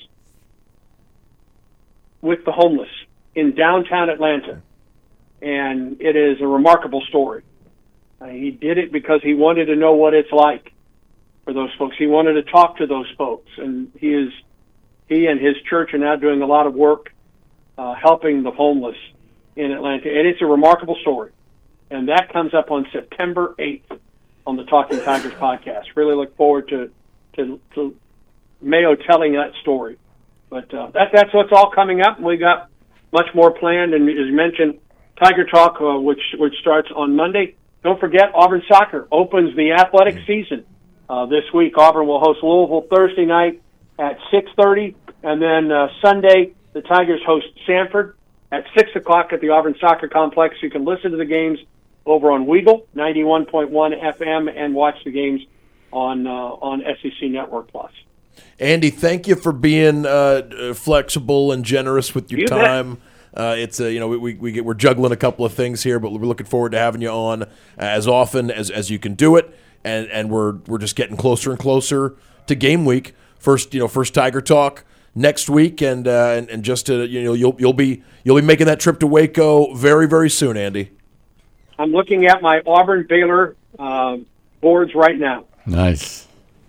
with the homeless in downtown Atlanta, and it is a remarkable story. Uh, he did it because he wanted to know what it's like for those folks. He wanted to talk to those folks, and he is he and his church are now doing a lot of work uh, helping the homeless in Atlanta, and it's a remarkable story. And that comes up on September eighth on the Talking Tigers podcast. Really look forward to to, to Mayo telling that story. But uh, that that's what's all coming up. We got much more planned, and as mentioned, Tiger Talk, uh, which which starts on Monday. Don't forget, Auburn Soccer opens the athletic season uh, this week. Auburn will host Louisville Thursday night at six thirty, and then uh, Sunday the Tigers host Sanford at six o'clock at the Auburn Soccer Complex. You can listen to the games over on Weagle, ninety-one point one F M, and watch the games on uh, on S E C Network Plus. Andy, thank you for being uh, flexible and generous with your You time. Uh, it's a, you know we we get, we're juggling a couple of things here, but we're looking forward to having you on as often as, as you can do it, and and we're we're just getting closer and closer to game week. First, you know, first Tiger Talk next week, and uh, and, and just to, you know you'll you'll be you'll be making that trip to Waco very very soon, Andy. I'm looking at my Auburn Baylor uh, boards right now. Nice.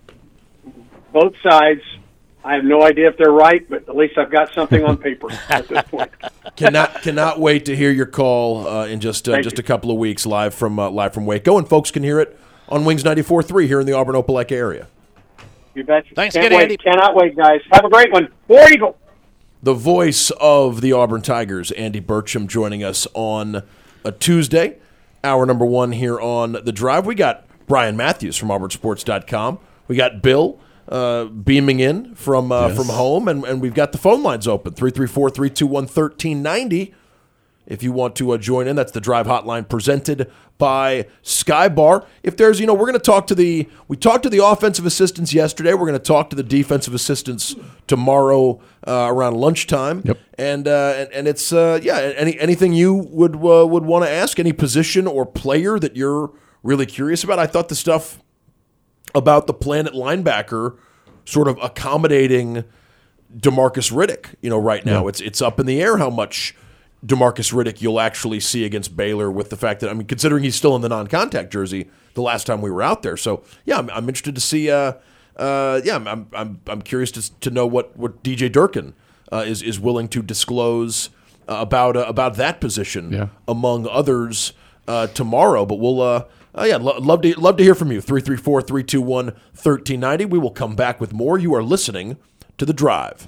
Both sides. I have no idea if they're right, but at least I've got something on paper at this point. cannot cannot wait to hear your call uh, in just uh, just you. a couple of weeks live from uh, live from Waco, and folks can hear it on Wings ninety-four point three here in the Auburn Opelika area. You betcha. Thanks Can't again, wait. Andy. Cannot wait, guys. Have a great one. War Eagle. The voice of the Auburn Tigers, Andy Burcham, joining us on a Tuesday, hour number one here on The Drive. We got Brian Matthews from Auburn Sports dot com. We got Bill uh, beaming in from uh, yes. from home, and, and we've got the phone lines open, three three four, three two one, one three nine zero. If you want to uh, join in, that's the Drive Hotline presented by Skybar. If there's, you know, we're going to talk to the, we talked to the offensive assistants yesterday. We're going to talk to the defensive assistants tomorrow uh, around lunchtime. Yep. And uh, and, and it's, uh, yeah, any anything you would uh, would want to ask, any position or player that you're really curious about. I thought the stuff about the Planet linebacker sort of accommodating DeMarcus Riddick, you know, right now. Yeah. It's it's up in the air how much DeMarcus Riddick you'll actually see against Baylor, with the fact that, I mean, considering he's still in the non-contact jersey the last time we were out there. So, yeah, I'm, I'm interested to see, uh, uh, yeah, I'm I'm I'm curious to to know what, what D J Durkin uh, is, is willing to disclose uh, about uh, about that position, yeah. among others, uh, tomorrow. But we'll, uh, uh, yeah, lo- love to love to hear from you, three three four, three two one, one three nine zero. We will come back with more. You are listening to The Drive.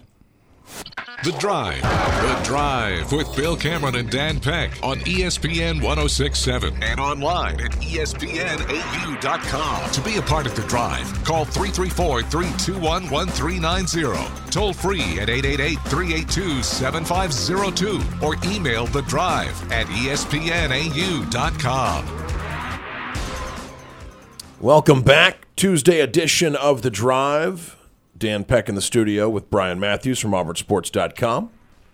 The Drive. The Drive with Bill Cameron and Dan Peck on E S P N one oh six point seven and online at E S P N A U dot com. To be a part of The Drive, call three three four, three two one, one three nine zero. Toll free at eight eight eight, three eight two, seven five zero two or email The Drive at E S P N A U dot com. Welcome back. Tuesday edition of The Drive. Dan Peck in the studio with Brian Matthews from Auburn Sports dot com.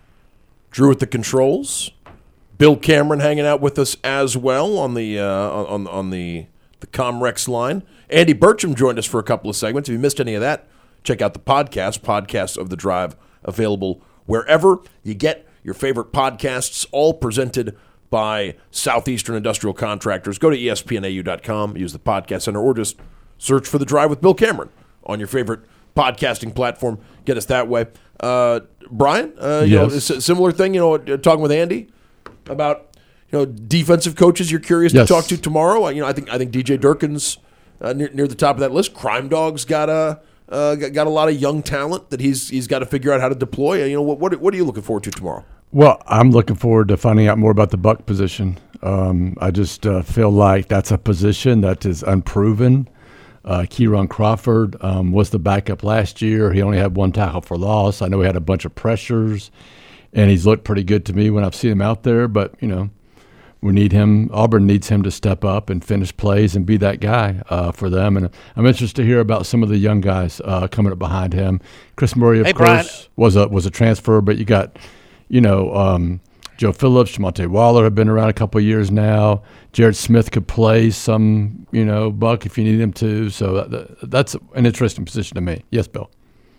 Drew at the controls. Bill Cameron hanging out with us as well on the uh, on on the the Comrex line. Andy Burcham joined us for a couple of segments. If you missed any of that, check out the podcast, Podcasts of the Drive, available wherever you get your favorite podcasts, all presented by Southeastern Industrial Contractors. Go to E S P N A U dot com, use the podcast center, or just search for The Drive with Bill Cameron on your favorite podcasting platform. Get us that way. Uh, Brian, uh, you yes. know, a similar thing, you know, talking with Andy about, you know, defensive coaches you're curious yes. to talk to tomorrow. You know, I think I think D J Durkin's uh, near, near the top of that list. Crime Dog's got a uh, got a lot of young talent that he's he's got to figure out how to deploy. You know, what what, what are you looking forward to tomorrow? Well, I'm looking forward to finding out more about the Buck position. Um, I just uh, feel like that's a position that is unproven. Uh, Kieran Crawford um, was the backup last year. He only had one tackle for loss. I know he had a bunch of pressures, and he's looked pretty good to me when I've seen him out there. But, you know, we need him. Auburn needs him to step up and finish plays and be that guy uh, for them. And I'm interested to hear about some of the young guys uh, coming up behind him. Chris Murray, of hey, course, Brian. was a was a transfer, but you got, you know, um, Joe Phillips, Jamonte Waller have been around a couple of years now. Jared Smith could play some, you know, Buck if you need him to. So that, that's an interesting position to me. Yes, Bill.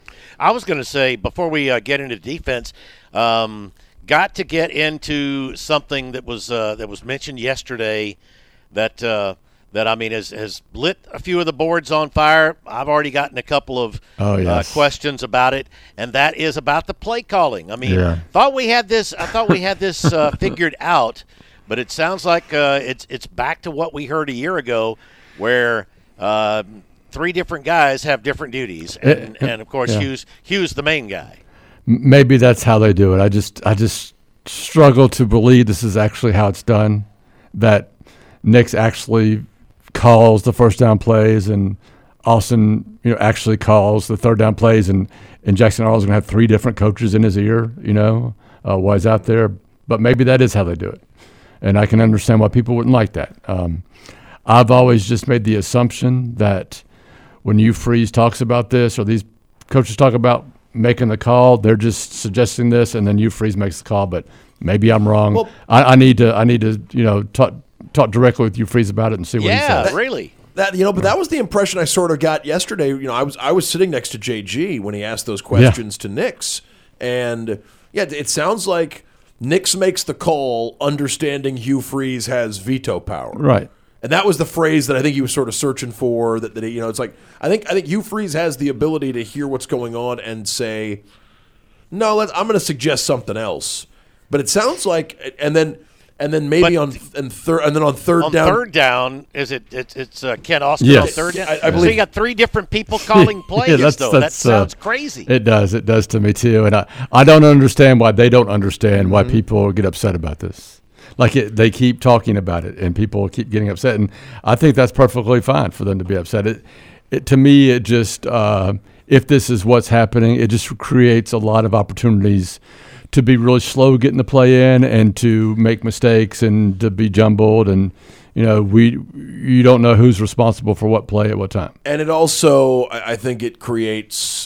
I was going to say, before we uh, get into defense, um, got to get into something that was uh, that was mentioned yesterday that uh, that I mean has has lit a few of the boards on fire. I've already gotten a couple of oh, yes. uh, questions about it, and that is about the play calling. I mean, yeah. thought we had this. I thought we had this uh, figured out, but it sounds like uh, it's it's back to what we heard a year ago, where uh, three different guys have different duties, and, it, and of course yeah. Hughes Hughes the main guy. Maybe that's how they do it. I just I just struggle to believe this is actually how it's done, that Nix actually calls the first down plays and Austin, you know, actually calls the third down plays, and, and Jackson Arnold's going to have three different coaches in his ear, you know, uh, while he's out there. But maybe that is how they do it. And I can understand why people wouldn't like that. Um, I've always just made the assumption that when Hugh Freeze talks about this, or these coaches talk about making the call, they're just suggesting this, and then Hugh Freeze makes the call. But maybe I'm wrong. Well, I, I need to, I need to, you know, talk talk directly with Hugh Freeze about it and see what yeah, he says. Yeah, really. That you know, but that was the impression I sort of got yesterday. You know, I was I was sitting next to J G when he asked those questions yeah. to Nix, and yeah, it sounds like Nix makes the call, understanding Hugh Freeze has veto power. Right. And that was the phrase that I think he was sort of searching for. That, that he, you know, it's like I think I think Hugh Freeze has the ability to hear what's going on and say, "No, let's, I'm going to suggest something else." But it sounds like, and then and then maybe but on and third and then on third on down. third down, is it? It's, it's uh, Ken Austin yes. on third down. I, I believe, so you got three different people calling plays. yeah, that's, though that's, that sounds uh, crazy. It does. It does to me too. And I, I don't understand why they don't understand why mm-hmm. people get upset about this. Like it, they keep talking about it, and people keep getting upset, and I think that's perfectly fine for them to be upset. It, it to me, it just uh, if this is what's happening, it just creates a lot of opportunities to be really slow getting the play in, and to make mistakes, and to be jumbled, and you know we you don't know who's responsible for what play at what time. And it also, I think, it creates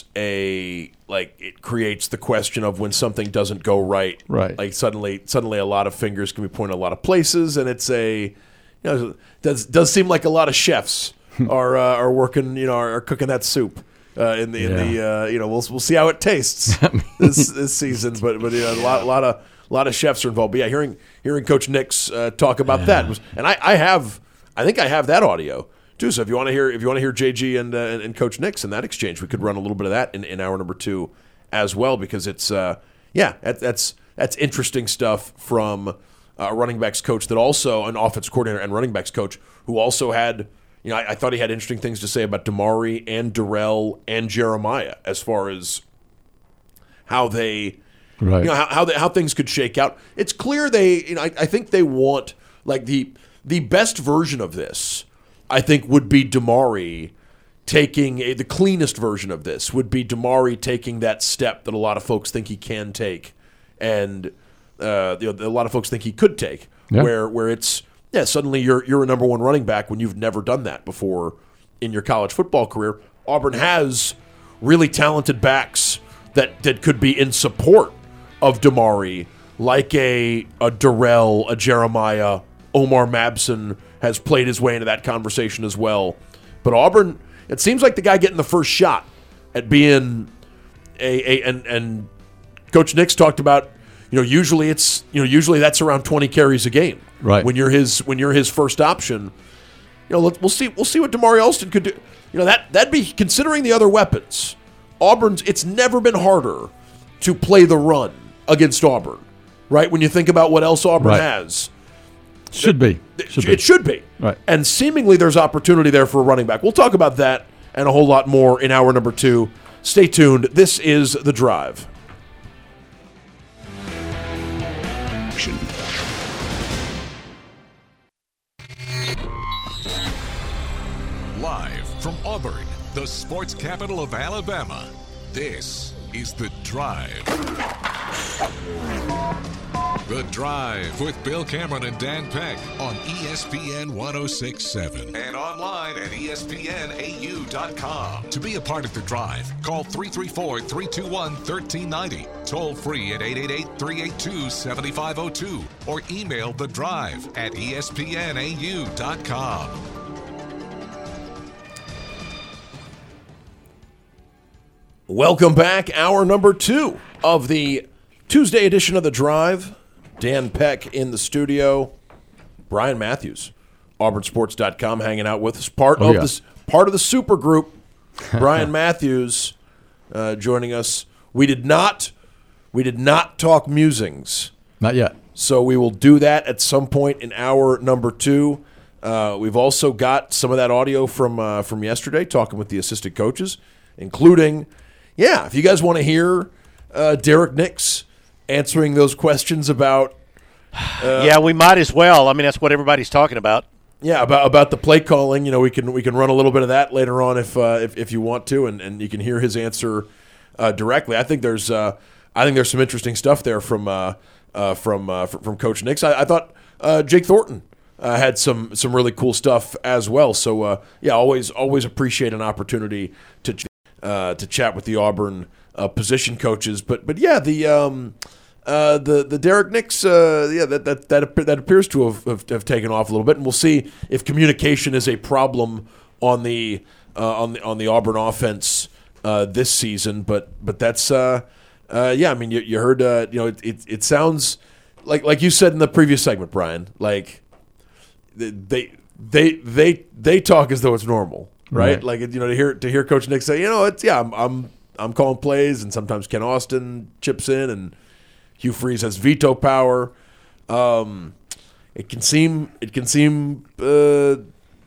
a like it creates the question of when something doesn't go right. Right. Like suddenly, suddenly, a lot of fingers can be pointed a lot of places, and it's a you know does does seem like a lot of chefs are uh, are working you know are, are cooking that soup. Uh, in the, in yeah. the uh, you know, we'll we'll see how it tastes this this season, but but you know, a lot a lot of a lot of chefs are involved. But yeah, hearing hearing Coach Nix uh, talk about yeah. that was, and I, I have I think I have that audio too. So if you want to hear if you want to hear J G and, uh, and and Coach Nix in that exchange, we could run a little bit of that in, in hour number two as well, because it's uh, yeah that, that's that's interesting stuff from a running backs coach that also an offensive coordinator and running backs coach who also had. You know, I, I thought he had interesting things to say about Damari and Darrell and Jeremiah as far as how they, right. you know, how how, they, how things could shake out. It's clear they, you know, I, I think they want like the the best version of this. I think would be Damari taking a, the cleanest version of this would be Damari taking that step that a lot of folks think he can take, and uh, you know, a lot of folks think he could take, yeah. where where it's. Yeah, suddenly you're you're a number one running back when you've never done that before in your college football career. Auburn has really talented backs that, that could be in support of Damari, like a, a Durrell, a Jeremiah, Omar Mabson has played his way into that conversation as well. But Auburn, it seems like the guy getting the first shot at being a, a and, and Coach Nix talked about, you know, usually it's you know usually that's around twenty carries a game. Right. When you're his when you're his first option. You know, let, we'll see we'll see what Damari Alston could do. You know, that that'd be considering the other weapons. Auburn's it's never been harder to play the run against Auburn. Right? When you think about what else Auburn right. has. Should be. Should it be. should be. Right. And seemingly there's opportunity there for a running back. We'll talk about that and a whole lot more in hour number two. Stay tuned. This is The Drive. Live from Auburn, the sports capital of Alabama, this is The Drive. The Drive with Bill Cameron and Dan Peck on E S P N one oh six point seven and online at E S P N A U dot com. To be a part of The Drive, call three three four, three two one, one three nine zero, toll free at eight eight eight, three eight two, seven five zero two, or email The Drive at E S P N A U dot com. Welcome back. Hour number two of the Tuesday edition of The Drive. Dan Peck in the studio. Brian Matthews, Auburn Sports dot com, hanging out with us. Part oh, of yeah. this, part of the super group. Brian Matthews uh, joining us. We did not, we did not talk musings. Not yet. So we will do that at some point in hour number two. Uh, we've also got some of that audio from uh, from yesterday, talking with the assistant coaches, including, yeah, if you guys want to hear uh, Derek Nix answering those questions about uh, yeah, we might as well. I mean, that's what everybody's talking about. Yeah, about about the play calling. You know, we can we can run a little bit of that later on if uh, if, if you want to, and, and you can hear his answer uh, directly. I think there's uh, I think there's some interesting stuff there from uh, uh, from uh, from Coach Nix. I, I thought uh, Jake Thornton uh, had some some really cool stuff as well. So uh, yeah, always always appreciate an opportunity to uh, to chat with the Auburn Uh, position coaches, but but yeah, the um, uh, the the Derek Nix, uh, yeah, that that that that appears to have, have have taken off a little bit, and we'll see if communication is a problem on the uh, on the on the Auburn offense uh, this season. But but that's uh, uh, yeah, I mean you, you heard uh, you know it, it it sounds like like you said in the previous segment, Brian, like they they they they talk as though it's normal, right? Right. Like you know to hear to hear Coach Nix say, you know, it's yeah, I'm. I'm I'm calling plays, and sometimes Ken Austin chips in, and Hugh Freeze has veto power. Um, it can seem it can seem uh,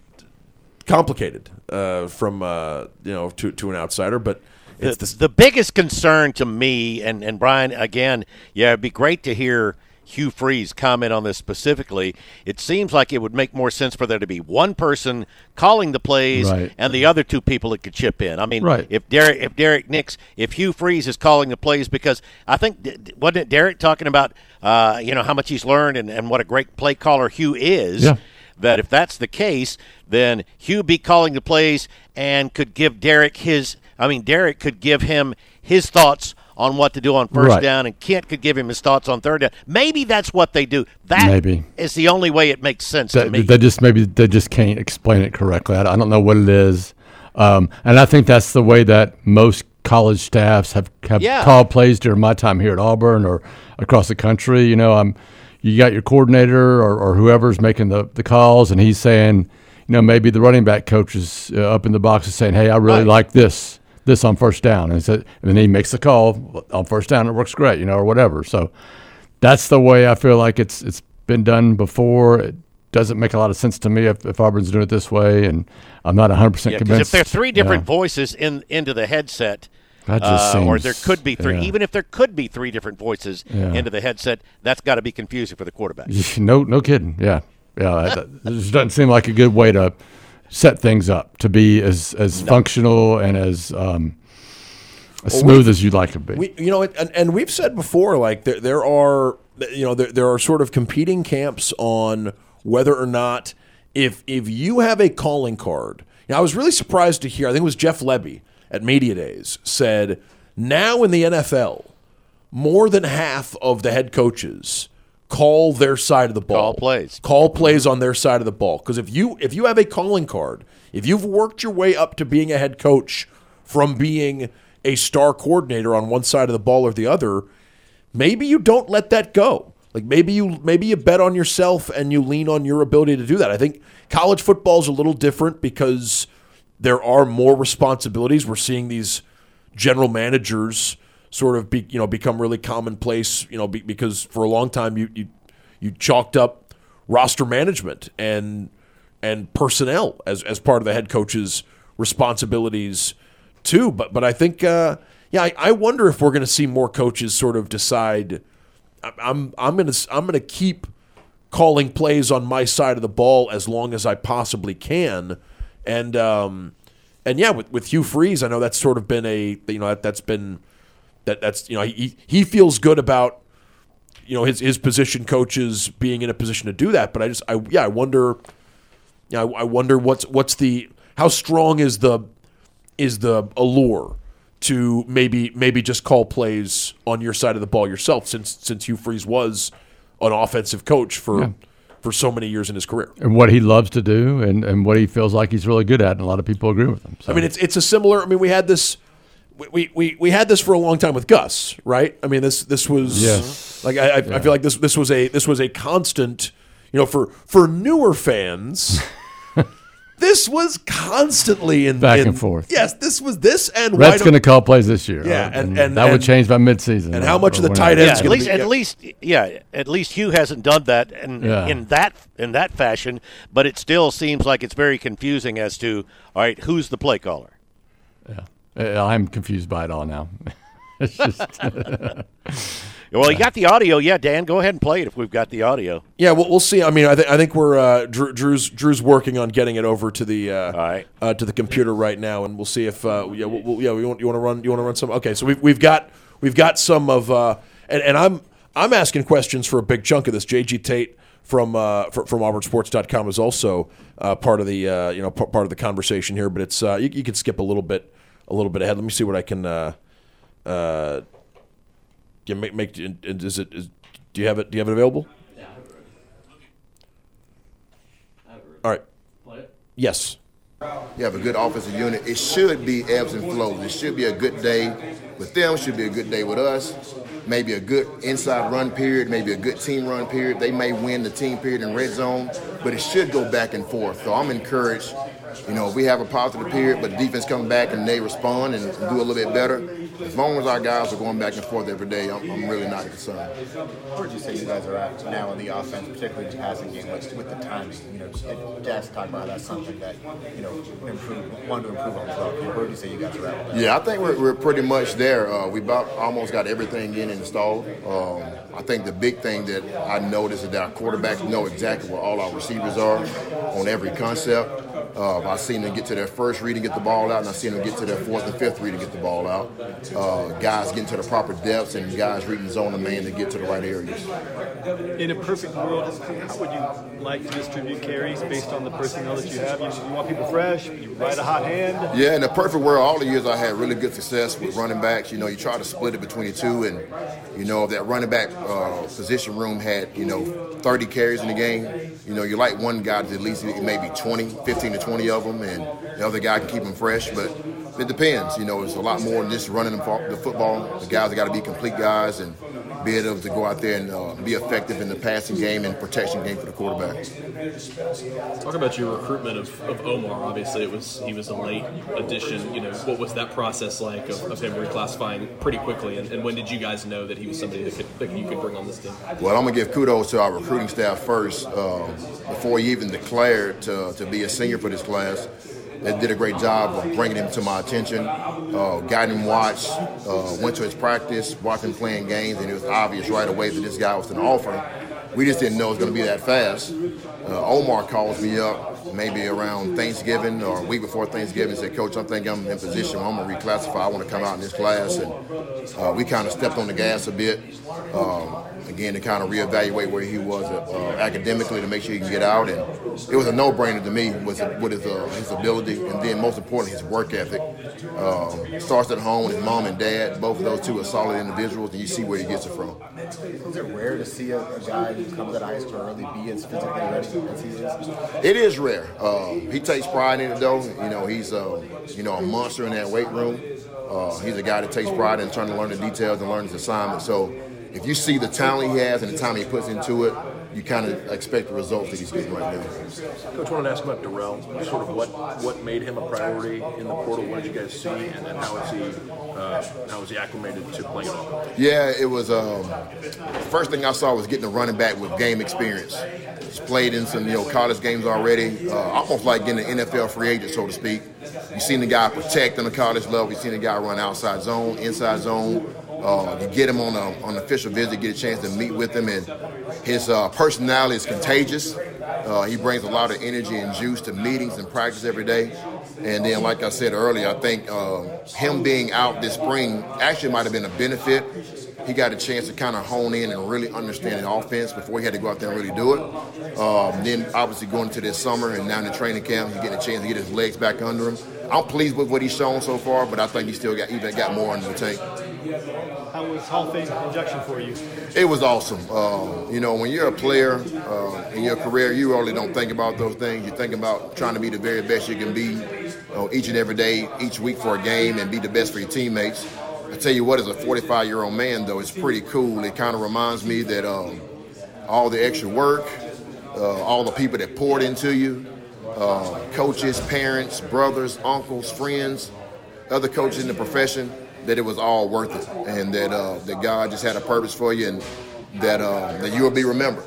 complicated uh, from uh, you know to to an outsider, but it's the, the, the biggest concern to me, and and Brian, again, yeah, it'd be great to hear Hugh Freeze comment on this specifically. It seems like it would make more sense for there to be one person calling the plays right. and the other two people that could chip in. I mean, right. if Derek, if Derek Nix, if Hugh Freeze is calling the plays, because I think, wasn't it Derek talking about, uh, you know, how much he's learned and, and what a great play caller Hugh is, yeah. that if that's the case, then Hugh be calling the plays and could give Derek his, I mean, Derek could give him his thoughts on what to do on first right. down, and Kent could give him his thoughts on third down. Maybe that's what they do. That maybe. is the only way it makes sense that, to me. They just maybe they just can't explain it correctly. I, I don't know what it is, um, and I think that's the way that most college staffs have have yeah. called plays during my time here at Auburn or across the country. You know, I'm you got your coordinator or, or whoever's making the, the calls, and he's saying, you know, maybe the running back coach is uh, up in the box is saying, hey, I really right. like this. this on first down, and, and then he makes the call on first down. It works great, you know, or whatever. So that's the way I feel like it's it's been done before. It doesn't make a lot of sense to me if, if Auburn's doing it this way, and I'm not one hundred percent yeah, convinced. If there are three different yeah. voices in into the headset, that just uh, seems, or there could be three, yeah. even if there could be three different voices yeah. into the headset, that's got to be confusing for the quarterback. No, no kidding. Yeah, yeah. That, it just doesn't seem like a good way to set things up to be as as no. functional and as um, as well, smooth as you'd like to be. We, you know, and, and we've said before, like there, there are, you know, there, there are sort of competing camps on whether or not if if you have a calling card. Now, I was really surprised to hear. I think it was Jeff Lebby at Media Days said, now in the N F L, more than half of the head coaches call their side of the ball. Call plays. Call plays on their side of the ball. Because if you if you have a calling card, if you've worked your way up to being a head coach from being a star coordinator on one side of the ball or the other, maybe you don't let that go. Like maybe you maybe you bet on yourself and you lean on your ability to do that. I think college football is a little different because there are more responsibilities. We're seeing these general managers sort of be, you know, become really commonplace, you know, be, because for a long time you, you you chalked up roster management and and personnel as as part of the head coach's responsibilities too. But but I think uh, yeah, I, I wonder if we're going to see more coaches sort of decide I'm I'm going to I'm going to keep calling plays on my side of the ball as long as I possibly can, and um, and yeah, with with Hugh Freeze, I know that's sort of been a you know that, that's been. That that's you know he he feels good about you know his his position coaches being in a position to do that, but I just I yeah I wonder yeah I, I wonder what's what's the how strong is the is the allure to maybe maybe just call plays on your side of the ball yourself, since since Hugh Freeze was an offensive coach for yeah. for so many years in his career, and what he loves to do and, and what he feels like he's really good at, and a lot of people agree with him. So. I mean it's it's a similar I mean we had this. We, we we had this for a long time with Gus, right? I mean, this this was yes. like I I, yeah. I feel like this this was a this was a constant, you know, for for newer fans. This was constantly in back in, and forth. Yes, this was this and Red's going to call plays this year. Yeah, right? and, and, and that and, would change by midseason. And how much of the tight yeah, ends? at least be, at yeah. least yeah, at least Hugh hasn't done that in Yeah. in that in that fashion. But it still seems like it's very confusing as to all right, who's the play caller? Yeah. I'm confused by it all now. It's just well, you got the audio, yeah, Dan. Go ahead and play it if we've got the audio. Yeah, we'll, we'll see. I mean, I think I think we're uh, Drew, Drew's Drew's working on getting it over to the uh, all right. uh, to the computer right now, and we'll see if uh, yeah we'll, we'll, yeah we want you want to run you want to run some okay. So we've we've got we've got some of uh, and, and I'm I'm asking questions for a big chunk of this. J G Tate from uh, for, from Auburn Sports dot com is also uh, part of the uh, you know p- part of the conversation here, but it's uh, you, you can skip a little bit. A little bit ahead. Let me see what I can. Uh, uh, yeah, make, make is it? Is, do you have it? Do you have it available? Yeah. All right. Play it. Yes. You have a good offensive unit. It should be ebbs and flows. It should be a good day with them. Should be a good day with us. Maybe a good inside run period. Maybe a good team run period. They may win the team period in red zone, but it should go back and forth. So I'm encouraged. You know, if we have a positive period, but the defense comes back and they respond and do a little bit better, as long as our guys are going back and forth every day, I'm, I'm really not concerned. Where would you say you guys are at now in the offense, particularly the passing game, with, with the timing? You know, Dad's talking about that's something that, you know, improve, want to improve on as well. Where would you say you guys are at with that? Yeah, I think we're, we're pretty much there. Uh, we about almost got everything in and installed. Um, I think the big thing that I noticed is that our quarterbacks know exactly where all our receivers are on every concept. Uh, I've seen them get to their first read and get the ball out, and I've seen them get to their fourth and fifth read and get the ball out. Uh, guys getting to the proper depths, and guys reading zone and man to get to the right areas. In a perfect world, how would you like to distribute carries based on the personnel that you have? You, you want people fresh? You ride a hot hand? Yeah, in a perfect world, all the years I had really good success with running backs. You know, you try to split it between the two, and, you know, if that running back uh, position room had, you know, thirty carries in the game, you know, you like one guy to at least maybe twenty, fifteen to twenty of them, and the other guy can keep them fresh. But it depends. You know, it's a lot more than just running the football. The guys have got to be complete guys and be able to go out there and uh, be effective in the passing game and protection game for the quarterback. Talk about your recruitment of, of Omar. Obviously, it was he was a late addition. You know, what was that process like of, of him reclassifying pretty quickly? And, and when did you guys know that he was somebody that, could, that you could bring on this team? Well, I'm gonna give kudos to our recruiting staff first. Uh, before he even declared to, to be a senior for this class, they did a great job of bringing him to my attention, uh, got him watched, uh, went to his practice, watched him playing games, and it was obvious right away that this guy was an offer. We just didn't know it was going to be that fast. Uh, Omar calls me up maybe around Thanksgiving or a week before Thanksgiving and said, Coach, I think I'm in position where I'm going to reclassify. I want to come out in this class. And uh, we kind of stepped on the gas a bit. Um, again, to kind of reevaluate where he was uh, academically to make sure he can get out. And it was a no-brainer to me with, with his, uh, his ability, and then most importantly, his work ethic. Um, starts at home with his mom and dad. Both of those two are solid individuals, and you see where he gets it from. Is it rare to see a, a guy who comes out of high school early be as physically ready as he is? It is rare. Uh, he takes pride in it, though. You know, he's uh, you know a monster in that weight room. Uh, he's a guy that takes pride in trying to learn the details and learn his assignment. So if you see the talent he has and the time he puts into it, you kind of expect the results that he's getting right now. Coach, I wanted to ask about Darrell. Sort of what, what made him a priority in the portal? What did you guys see, and then how is he uh, how is he acclimated to playing ball? Yeah, it was. Um, first thing I saw was getting a running back with game experience. He's played in some you know college games already, uh, almost like getting an N F L free agent, so to speak. You've seen the guy protect on the college level. You've seen the guy run outside zone, inside zone. Uh, you get him on a, on an official visit, get a chance to meet with him, and his uh, personality is contagious. Uh, he brings a lot of energy and juice to meetings and practice every day. And then, like I said earlier, I think uh, him being out this spring actually might have been a benefit. He got a chance to kind of hone in and really understand the offense before he had to go out there and really do it. Um, then, obviously, going into this summer and now in the training camp, he's getting a chance to get his legs back under him. I'm pleased with what he's shown so far, but I think he still got even got more in the tank. How was Hall of Fame induction for you? It was awesome. Uh, you know, when you're a player uh, in your career, you really don't think about those things. You think about trying to be the very best you can be you know, each and every day, each week for a game, and be the best for your teammates. I tell you what, as a forty-five-year-old man, though, it's pretty cool. It kind of reminds me that um, all the extra work, uh, all the people that poured into you, uh, coaches, parents, brothers, uncles, friends, other coaches in the profession, that it was all worth it, and that uh, that God just had a purpose for you, and that uh, that you will be remembered.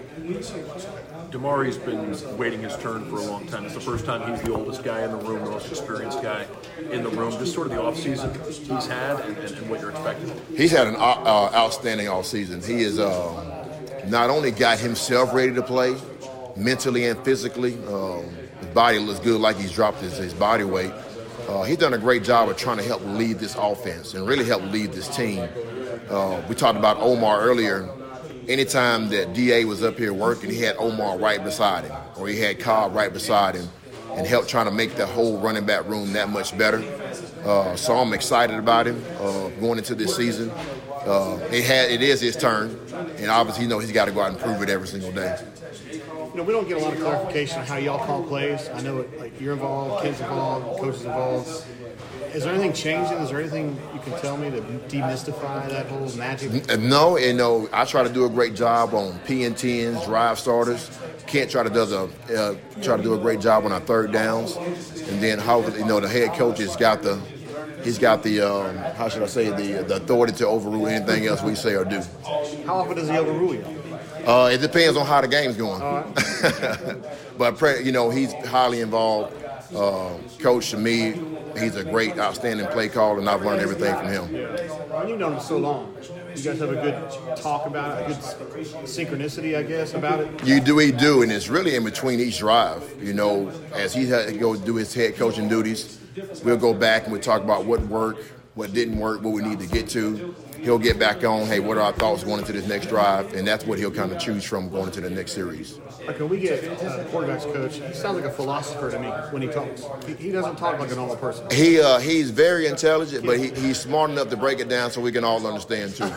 Damari's been waiting his turn for a long time. It's the first time he's the oldest guy in the room, the most experienced guy in the room. Just sort of the offseason he's had and, and, and what you're expecting. He's had an uh, outstanding offseason. He has uh, not only got himself ready to play, mentally and physically. Um, his body looks good, like he's dropped his, his body weight. Uh, he's done a great job of trying to help lead this offense and really help lead this team. Uh, we talked about Omar earlier. Anytime that D A was up here working, he had Omar right beside him, or he had Cobb right beside him, and helped trying to make the whole running back room that much better. Uh, so I'm excited about him uh, going into this season. Uh, it had, it is his turn, and obviously, you know, he's got to go out and prove it every single day. You know, we don't get a lot of clarification on how y'all call plays. I know it, like you're involved, kids involved, coaches involved. Is there anything changing? Is there anything you can tell me to demystify that whole magic? No, and no. I try to do a great job on P and tens, drive starters. Kent try to does a uh, try to do a great job on our third downs, and then how you know the head coach has got the he's got the um, how should I say the the authority to overrule anything else we say or do. How often does he overrule you? Uh, it depends on how the game's going. Right. But you know he's highly involved. Uh, coach to me, he's a great, outstanding play caller, and I've learned everything from him. Well, you've known him so long. You guys have a good talk about it, a good synchronicity, I guess, about it? You do, we do, and it's really in between each drive. You know, as he had to go do his head coaching duties, we'll go back and we'll talk about what worked, what didn't work, what we need to get to. He'll get back on, hey, what are our thoughts going into this next drive? And that's what he'll kind of choose from going into the next series. Like when we get uh, quarterbacks coach, he sounds like a philosopher to me when he talks. He, he doesn't talk like a normal person. He uh, He's very intelligent, but he, he's smart enough to break it down so we can all understand, too.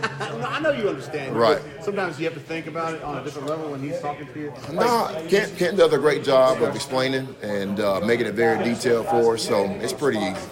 I know you understand. Right. Sometimes you have to think about it on a different level when he's talking to you. No, Kent, Kent does a great job of explaining and uh, making it very detailed for us, so it's pretty easy.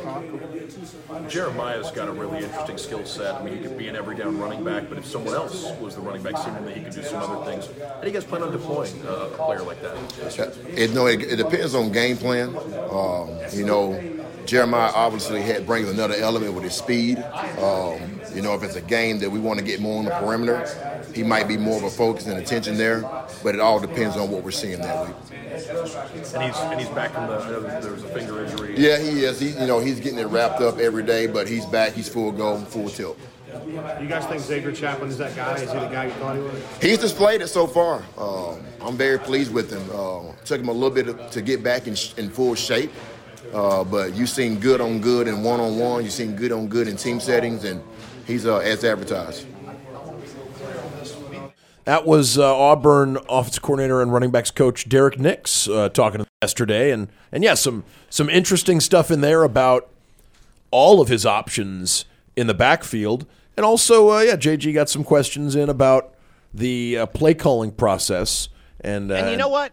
Jeremiah's got a really interesting skill set. I mean, he could be an every down running back, but if someone else was the running back, seemingly he could do some other things. How do you guys plan on deploying uh, a player like that? It, no, it, it depends on game plan. Um, you know, Jeremiah obviously had, brings another element with his speed. Um, you know, if it's a game that we want to get more on the perimeter, he might be more of a focus and attention there, but it all depends on what we're seeing that week. And he's and he's back from the. I know there was a finger injury. Yeah, he is. He, you know, he's getting it wrapped up every day, but he's back. He's full go, full tilt. You guys think Xavier Chaplin is that guy? Is he the guy you thought he was? He's displayed it so far. Um, I'm very pleased with him. Uh, took him a little bit to get back in, in full shape, uh, but you've seen good on good in one-on-one. You've seen good on good in team settings, and he's uh, as advertised. That was uh, Auburn offensive coordinator and running backs coach Derek Nix uh, talking yesterday, and and yeah, some some interesting stuff in there about all of his options in the backfield, and also uh, yeah, J G got some questions in about the uh, play calling process, and uh, and you know what?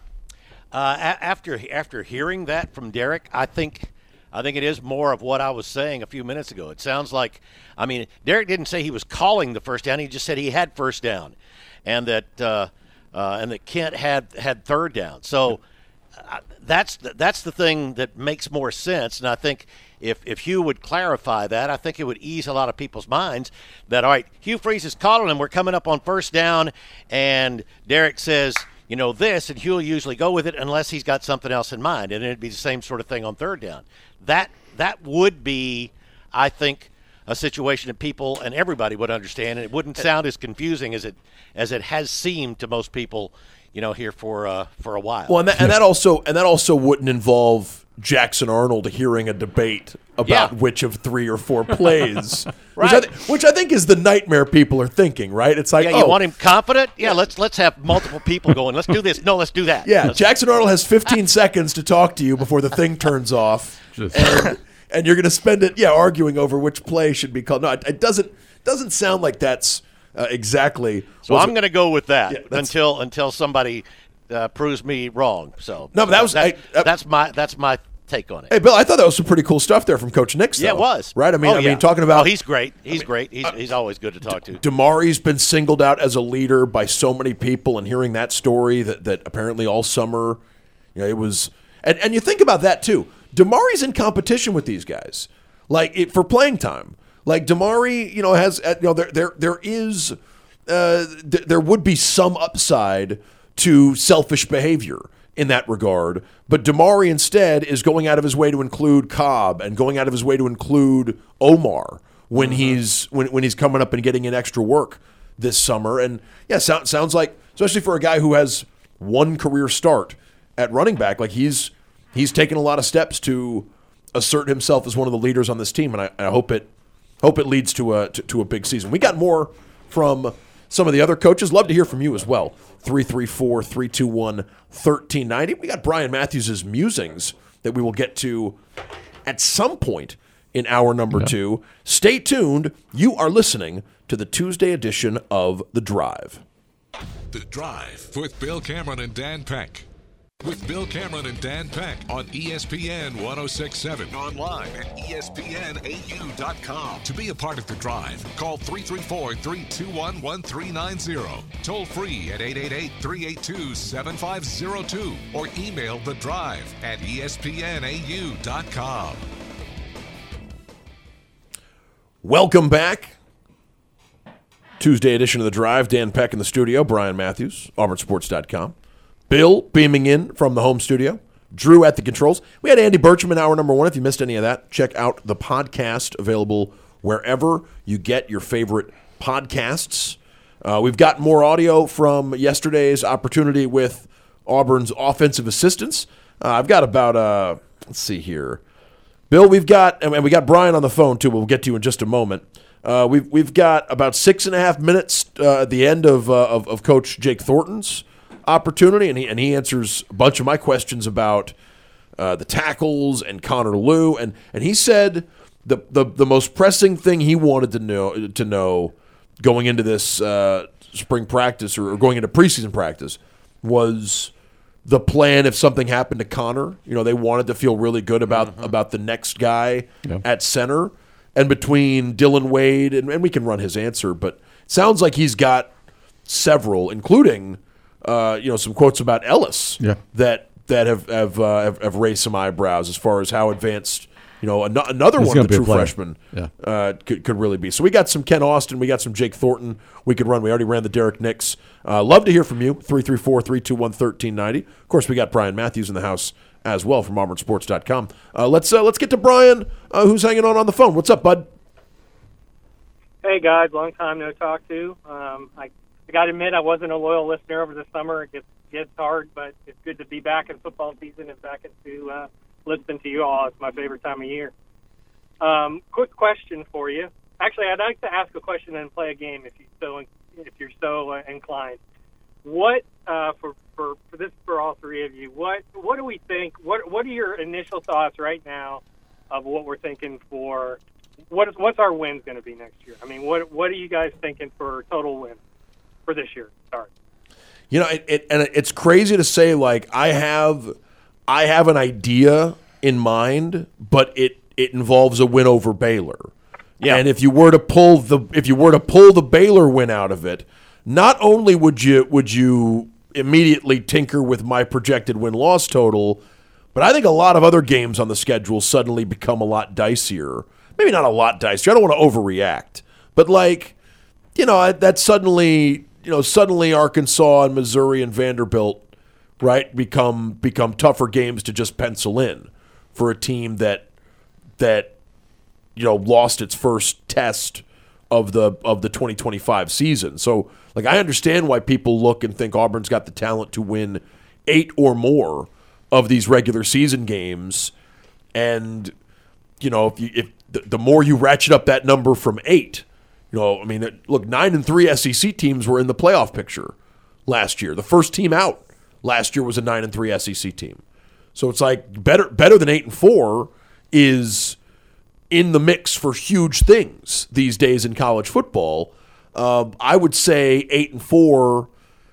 Uh, a- after after hearing that from Derek, I think. I think it is more of what I was saying a few minutes ago. It sounds like, I mean, Derek didn't say he was calling the first down. He just said he had first down, and that uh, uh, and that Kent had had third down. So uh, that's the, that's the thing that makes more sense. And I think if if Hugh would clarify that, I think it would ease a lot of people's minds. That all right, Hugh Freeze is calling, and we're coming up on first down, and Derek says, you know, this, and Hugh will usually go with it unless he's got something else in mind, and it'd be the same sort of thing on third down. That that would be, I think, a situation that people and everybody would understand, and it wouldn't sound as confusing as it as it has seemed to most people, you know, here for uh, for a while. Well, and that, and that also and that also wouldn't involve Jackson Arnold hearing a debate about Yeah. which of three or four plays, Right. which, I th- which I think is the nightmare people are thinking. Right? It's like, Yeah, you oh, want him confident? Yeah, let's let's have multiple people going. Let's do this. No, let's do that. yeah, Let's- Jackson Arnold has fifteen seconds to talk to you before the thing turns off, Just- and, and you're going to spend it, yeah, arguing over which play should be called. No, it, it doesn't doesn't sound like that's uh, exactly. So I'm going to go with that Yeah, that's- until until somebody uh, proves me wrong. So No, but that was- that- I- I- that's my that's my take on it. Hey, Bill, I thought that was some pretty cool stuff there from Coach Nix. Yeah, though, it was. right. I mean, Oh, I yeah. mean, talking about Oh, he's great. He's great. He's he's always good to talk to. Damari's been singled out as a leader by so many people, and hearing that story that, that apparently all summer, you know, it was, and, and you think about that too. Damari's in competition with these guys, like it, for playing time. Like Damari, you know, has uh, you know there there there is uh, th- there would be some upside to selfish behavior in that regard, but Damari instead is going out of his way to include Cobb and going out of his way to include Omar when Mm-hmm. he's when when he's coming up and getting in extra work this summer. And yeah, sounds sounds like, especially for a guy who has one career start at running back, like he's he's taken a lot of steps to assert himself as one of the leaders on this team, and I, I hope it hope it leads to a to, to a big season. We got more from some of the other coaches. Love to hear from you as well. three three four, three two one, one three nine zero. We got Brian Matthews' musings that we will get to at some point in hour number yeah. two. Stay tuned. You are listening to the Tuesday edition of The Drive. The Drive with Bill Cameron and Dan Peck. With Bill Cameron and Dan Peck on E S P N one oh six point seven. Online at E S P N A U dot com. To be a part of The Drive, call three three four, three two one, one three nine zero. Toll free at eight eight eight, three eight two, seven five zero two. Or email The Drive at E S P N A U dot com. Welcome back. Tuesday edition of The Drive. Dan Peck in the studio. Brian Matthews, Auburn Sports dot com. Bill beaming in from the home studio. Drew at the controls. We had Andy Burcham in hour number one. If you missed any of that, check out the podcast available wherever you get your favorite podcasts. Uh, we've got more audio from yesterday's opportunity with Auburn's offensive assistants. Uh, I've got about, uh, let's see here. Bill, we've got, and we got Brian on the phone too, but we'll get to you in just a moment. Uh, we've we've got about six and a half minutes uh, at the end of, uh, of of Coach Jake Thornton's opportunity, and he and he answers a bunch of my questions about uh, the tackles and Connor Lew, and and he said the, the the most pressing thing he wanted to know to know going into this uh, spring practice or going into preseason practice was the plan if something happened to Connor. You know, they wanted to feel really good about mm-hmm. about the next guy yeah. at center. And between Dylan Wade, and, and we can run his answer, but it sounds like he's got several, including uh, you know some quotes about Ellis yeah. that that have have, uh, have have raised some eyebrows as far as how advanced you know an- another he's one of the true player. freshmen yeah. uh, could could really be. So we got some Ken Austin, we got some Jake Thornton. We could run. We already ran the Derek Nix. Uh, love to hear from you. three three four, three two one, one three nine zero. Of course, we got Brian Matthews in the house as well from Auburn Sports dot com. Uh, let's uh, let's get to Brian, uh, who's hanging on on the phone. What's up, bud? Hey guys, long time no talk to. Um, I, I got to admit I wasn't a loyal listener over the summer. It gets gets hard, but it's good to be back in football season and back into uh, listening to you all. It's my favorite time of year. Um, quick question for you. Actually, I'd like to ask a question and play a game if you so if you're so uh, inclined. What uh, for for for this for all three of you? What what do we think? What what are your initial thoughts right now of what we're thinking for? What is what's our wins going to be next year? I mean, what what are you guys thinking for total wins for this year? Sorry. You know, it, it and it's crazy to say. Like I have, I have an idea in mind, but it it involves a win over Baylor. Yeah. And if you were to pull the if you were to pull the Baylor win out of it, not only would you would you immediately tinker with my projected win-loss total, but I think a lot of other games on the schedule suddenly become a lot dicier. Maybe not a lot dicier. I don't want to overreact, but like, you know, that suddenly, you know, suddenly Arkansas and Missouri and Vanderbilt, right, become become tougher games to just pencil in for a team that that you know lost its first test of the of the twenty twenty-five season. So, like, I understand why people look and think Auburn's got the talent to win eight or more of these regular season games, and you know, if you, if the, the more you ratchet up that number from eight, you know, I mean, look, nine and three S E C teams were in the playoff picture last year. The first team out last year was a nine and three S E C team. So it's like better better than eight and four is in the mix for huge things these days in college football. Uh, I would say eight and four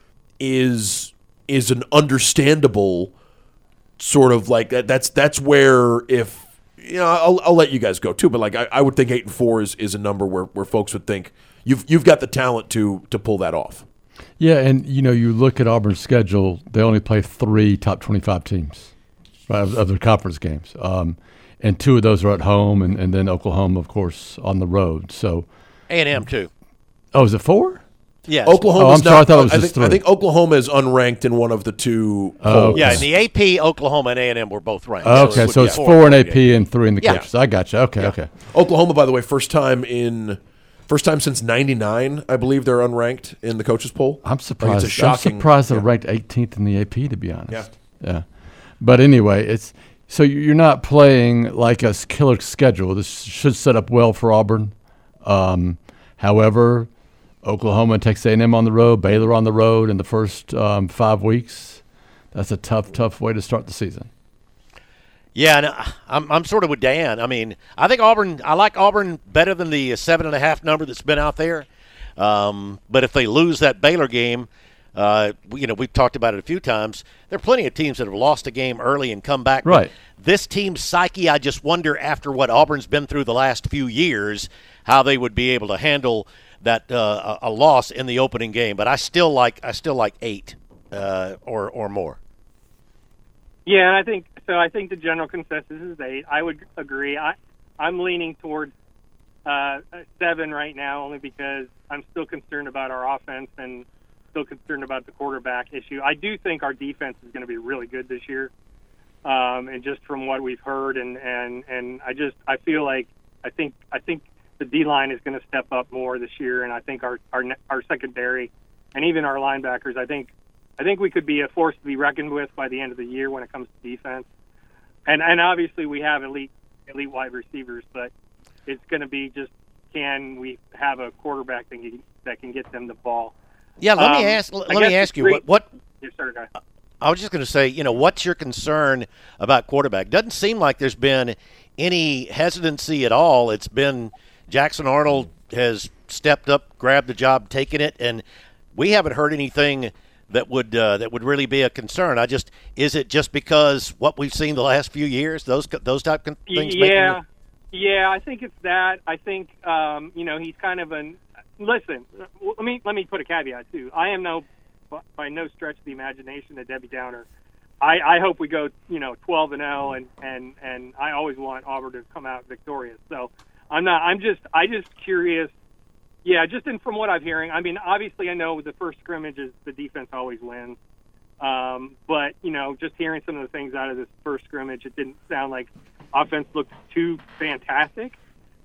is is an understandable sort of like that. That's that's where if you know I'll, I'll let you guys go too, but like I, I would think eight and four is, is a number where, where folks would think you've you've got the talent to to pull that off. Yeah, and you know you look at Auburn's schedule; they only play three top twenty-five teams, right, of, of their conference games. Um, And two of those are at home, and, and then Oklahoma, of course, on the road. So, A and M too. Oh, is it four? Yes. Oklahoma. Oh, I'm sorry. I thought it was I just think, three. I think Oklahoma is unranked in one of the two. Oh, polls. Yeah, in the A P, Oklahoma and A and M were both ranked. Oh, okay, so, so it's four in A P and three in the Yeah. coaches. I got you. Okay, Yeah. okay. Oklahoma, by the way, first time in first time since ninety-nine, I believe they're unranked in the coaches poll. I'm Like, surprised. it's a shocking. I'm surprised they're yeah. ranked eighteenth in the A P. To be honest. Yeah. Yeah. But anyway, it's so you're not playing like a killer schedule. This should set up well for Auburn. Um, however, Oklahoma and Texas A and M on the road, Baylor on the road in the first um, five weeks. That's a tough, tough way to start the season. Yeah, and I'm I'm sort of with Dan. I mean, I think Auburn. I like Auburn better than the seven and a half number that's been out there. Um, but if they lose that Baylor game, uh, you know, we've talked about it a few times. There are plenty of teams that have lost a game early and come back. Right. But this team's psyche, I just wonder after what Auburn's been through the last few years, how they would be able to handle that uh, a loss in the opening game. But I still like I still like eight uh, or or more. Yeah, and I think so. I think the general consensus is eight. I would agree. I I'm leaning towards uh, seven right now, only because I'm still concerned about our offense and still concerned about the quarterback issue. I do think our defense is going to be really good this year, um, and just from what we've heard, and, and, and I just I feel like I think I think the D line is going to step up more this year, and I think our our our secondary and even our linebackers. I think I think we could be a force to be reckoned with by the end of the year when it comes to defense, and and obviously we have elite elite wide receivers, but it's going to be just can we have a quarterback that can, that can get them the ball. Yeah, let Um, me ask. Let I me guess ask the you three- what. what Yes, sir, guy. I was just going to say, you know, what's your concern about quarterback? Doesn't seem like there's been any hesitancy at all. It's been Jackson Arnold has stepped up, grabbed the job, taken it, and we haven't heard anything that would uh, that would really be a concern. I just is it just because what we've seen the last few years, those those type of things? Yeah, making yeah, I think it's that. I think um, you know he's kind of an. Listen, let me let me put a caveat too. I am no by no stretch of the imagination a Debbie Downer. I, I hope we go you know twelve and oh, and and and I always want Auburn to come out victorious. So I'm not. I'm just I just curious. Yeah, just in from what I'm hearing. I mean, obviously I know the first scrimmage is the defense always wins. Um, but, you know, just hearing some of the things out of this first scrimmage, it didn't sound like offense looked too fantastic.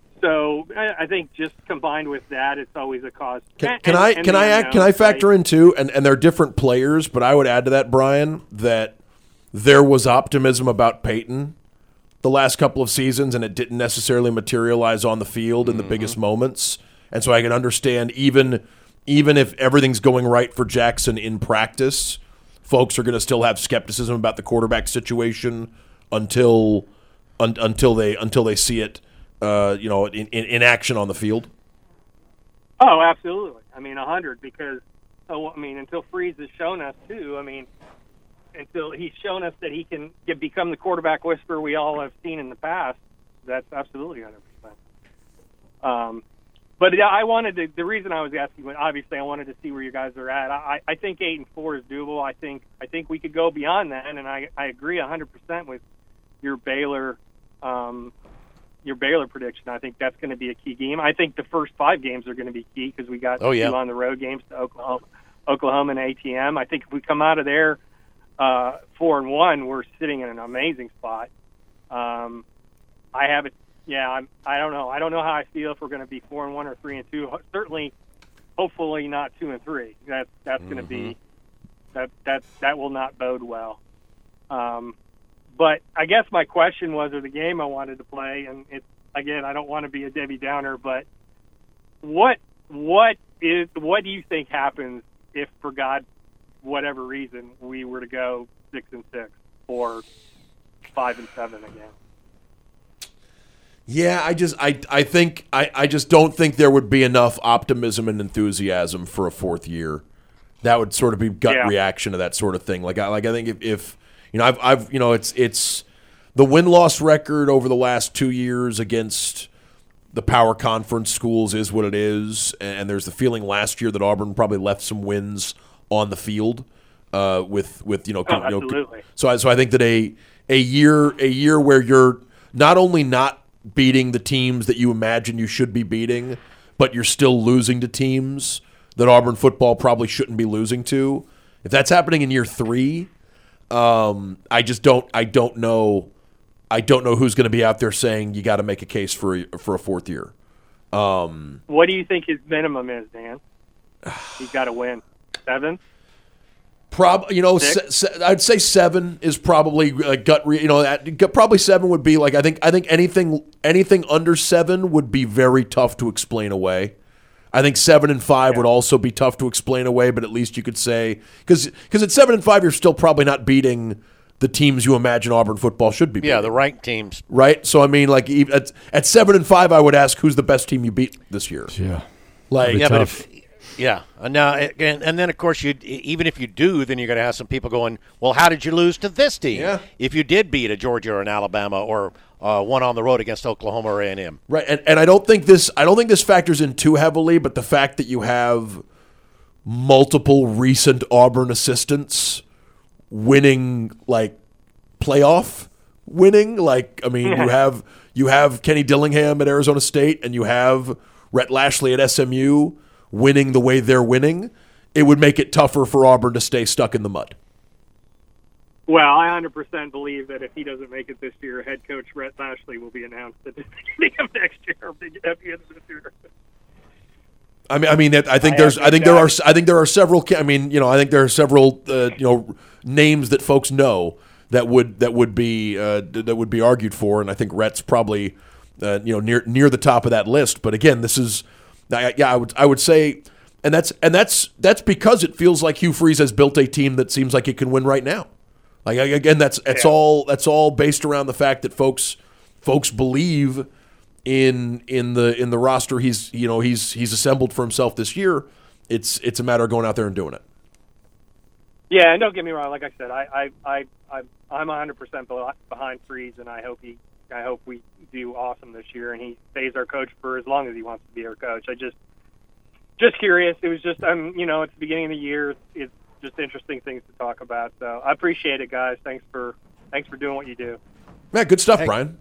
So I, I think just combined with that, it's always a cause. Can, And- can I and can the I act, can I unknown, factor right? in too? And and they're different players, but I would add to that, Brian, that there was optimism about Peyton the last couple of seasons, and it didn't necessarily materialize on the field in the biggest moments. And so I can understand even even if everything's going right for Jackson in practice, folks are going to still have skepticism about the quarterback situation until un, until they until they see it, uh, you know, in, in, in action on the field. Oh, absolutely. I mean, a hundred because, oh, I mean, until Freeze has shown us too. I mean, until he's shown us that he can get, become the quarterback whisperer we all have seen in the past. That's absolutely one hundred percent. Um, but yeah, I wanted to, the reason I was asking, obviously I wanted to see where you guys are at. I, I think eight and four is doable. I think, I think we could go beyond that. And I, I agree a hundred percent with your Baylor, um, your Baylor prediction. I think that's going to be a key game. I think the first five games are going to be key because we got oh, yeah. two on the road games to Oklahoma, Oklahoma and A T M. I think if we come out of there, uh, four and one, we're sitting in an amazing spot. Um, I have it. Yeah, I'm, I don't know. I don't know how I feel if we're going to be four and one or three and two. Certainly, hopefully not two and three. That's that's mm-hmm. going to be that that that will not bode well. Um, but I guess my question was, or the game I wanted to play, and it's again, I don't want to be a Debbie Downer, but what what is what do you think happens if, for God, whatever reason, we were to go six and six or five and seven again? Yeah, I just I I think I, I just don't think there would be enough optimism and enthusiasm for a fourth year. That would sort of be gut yeah. reaction to that sort of thing. Like I like I think if, if you know I've I've you know it's it's the win-loss record over the last two years against the power conference schools is what it is, and there's the feeling last year that Auburn probably left some wins on the field uh, with with you know, oh, you know absolutely. so I so I think that a a year a year where you're not only not beating the teams that you imagine you should be beating, but you're still losing to teams that Auburn football probably shouldn't be losing to. If that's happening in year three, um, I just don't. I don't know. I don't know who's going to be out there saying you got to make a case for a, for a fourth year. Um, what do you think his minimum is, Dan? He's got to win seven. Probably, you know, se- se- I'd say seven is probably a gut. Re- you know, that, probably seven would be like I think. I think anything anything under seven would be very tough to explain away. I think seven and five yeah. would also be tough to explain away, but at least you could say because because at seven and five you're still probably not beating the teams you imagine Auburn football should be beating. Yeah, the ranked teams, right? So I mean, like at at seven and five, I would ask who's the best team you beat this year. Yeah, like yeah, tough. but if. Yeah, and now and, and then of course you even if you do, then you're going to have some people going, well, how did you lose to this team? Yeah. If you did beat a Georgia or an Alabama or uh, one on the road against Oklahoma or A and M, right? And and I don't think this I don't think this factors in too heavily, but the fact that you have multiple recent Auburn assistants winning like playoff winning, like I mean, you have you have Kenny Dillingham at Arizona State, and you have Rhett Lashley at S M U. Winning the way they're winning, it would make it tougher for Auburn to stay stuck in the mud. Well, I one hundred percent believe that if he doesn't make it this year, head coach Rhett Lashley will be announced at the beginning of next year, or at the end of this year. I mean, I mean, I think there's, I think there are, I think there are several. I mean, you know, I think there are several, uh, you know, names that folks know that would that would be uh, that would be argued for, and I think Rhett's probably, uh, you know, near near the top of that list. But again, this is. Yeah, I would I would say, and that's and that's that's because it feels like Hugh Freeze has built a team that seems like it can win right now. Like again, that's that's yeah. all that's all based around the fact that folks folks believe in in the in the roster he's you know he's he's assembled for himself this year. It's it's a matter of going out there and doing it. Yeah, and don't get me wrong. Like I said, I I I I'm one hundred percent behind Freeze, and I hope he. I hope we do awesome this year, and he stays our coach for as long as he wants to be our coach. I just, just curious. It was just, um, you know, it's the beginning of the year. It's just interesting things to talk about. So I appreciate it, guys. Thanks for, thanks for doing what you do. Yeah, good stuff, Thanks. Brian.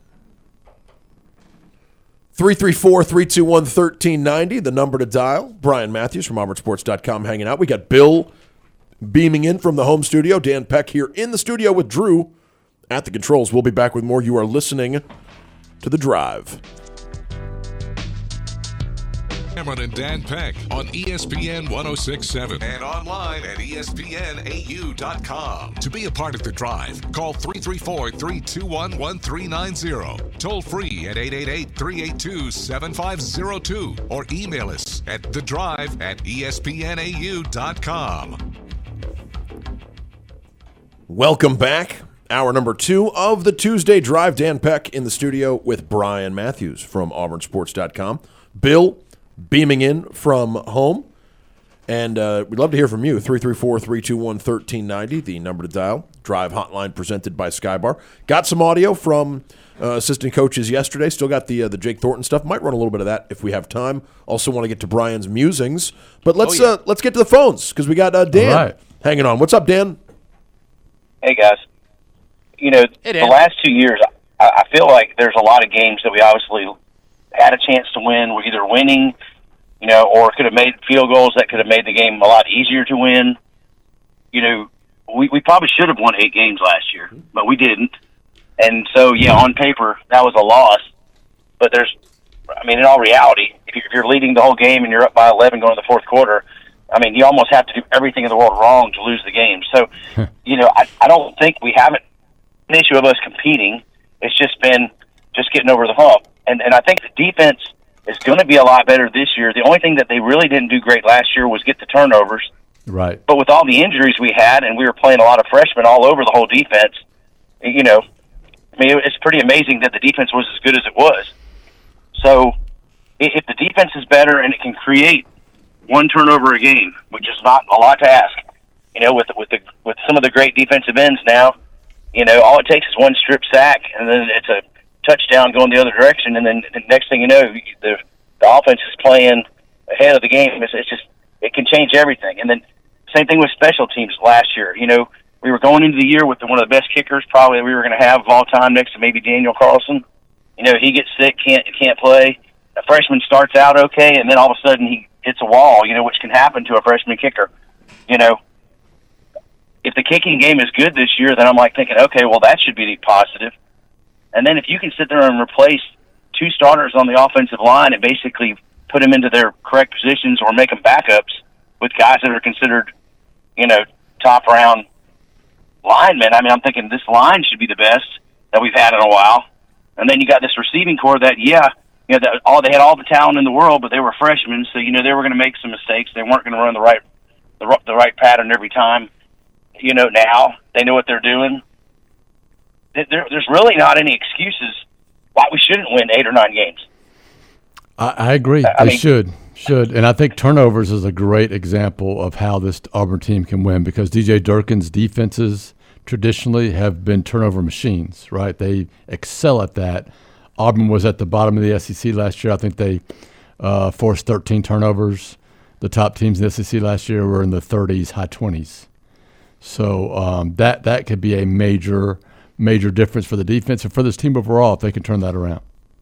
three three four, three two one, one three nine zero, the number to dial. Brian Matthews from Auburn Sports dot com hanging out. We got Bill beaming in from the home studio. Dan Peck here in the studio with Drew at the controls. We'll be back with more. You are listening to The Drive. Cameron and Dan Peck on E S P N ten sixty-seven and online at E S P N A U dot com. To be a part of The Drive, call three three four, three two one, one three nine zero. Toll free at eight eight eight, three eight two, seven five zero two or email us at the drive at E S P N A U dot com. Welcome back. Hour number two of the Tuesday Drive. Dan Peck in the studio with Brian Matthews from Auburn Sports dot com. Bill beaming in from home. And uh, we'd love to hear from you. three three four, three two one, one three nine zero, the number to dial. Drive hotline presented by Skybar. Got some audio from uh, assistant coaches yesterday. Still got the uh, the Jake Thornton stuff. Might run a little bit of that if we have time. Also want to get to Brian's musings. But let's oh, yeah. uh, let's get to the phones because we got uh, Dan right. hanging on. What's up, Dan? Hey, guys. You know, hey, the last two years, I, I feel like there's a lot of games that we obviously had a chance to win. We're either winning, you know, or could have made field goals that could have made the game a lot easier to win. You know, we, we probably should have won eight games last year, but we didn't. And so, yeah, on paper, that was a loss. But there's, I mean, in all reality, if you're leading the whole game and you're up by eleven going to the fourth quarter, I mean, you almost have to do everything in the world wrong to lose the game. So, you know, I, I don't think we haven't an issue of us competing. It's just been just getting over the hump. And and I think the defense is going to be a lot better this year. The only thing that they really didn't do great last year was get the turnovers. Right. But with all the injuries we had, and we were playing a lot of freshmen all over the whole defense, you know, I mean, it's pretty amazing that the defense was as good as it was. So if the defense is better and it can create one turnover a game, which is not a lot to ask, you know, with with the with some of the great defensive ends now, you know, all it takes is one strip sack, and then it's a touchdown going the other direction, and then the next thing you know, the the offense is playing ahead of the game. It's, it's just it can change everything. And then same thing with special teams last year. You know, we were going into the year with the, one of the best kickers probably we were going to have of all time, next to maybe Daniel Carlson. You know, he gets sick, can't can't play. A freshman starts out okay, and then all of a sudden he hits a wall. You know, which can happen to a freshman kicker. You know, if the kicking game is good this year, then I'm like thinking, okay, well that should be positive. And then if you can sit there and replace two starters on the offensive line and basically put them into their correct positions or make them backups with guys that are considered, you know, top round linemen, I mean, I'm thinking this line should be the best that we've had in a while. And then you got this receiving core that, yeah, you know, that all they had all the talent in the world, but they were freshmen, so you know they were going to make some mistakes. They weren't going to run the right, the, the right pattern every time. You know, now they know what they're doing. There, there's really not any excuses why we shouldn't win eight or nine games. I, I agree. I they mean, should. Should. And I think turnovers is a great example of how this Auburn team can win because D J Durkin's defenses traditionally have been turnover machines, right? They excel at that. Auburn was at the bottom of the S E C last year. I think they uh, forced thirteen turnovers. The top teams in the S E C last year were in the thirties, high twenties. So um, that that could be a major, major difference for the defense and for this team overall if they can turn that around.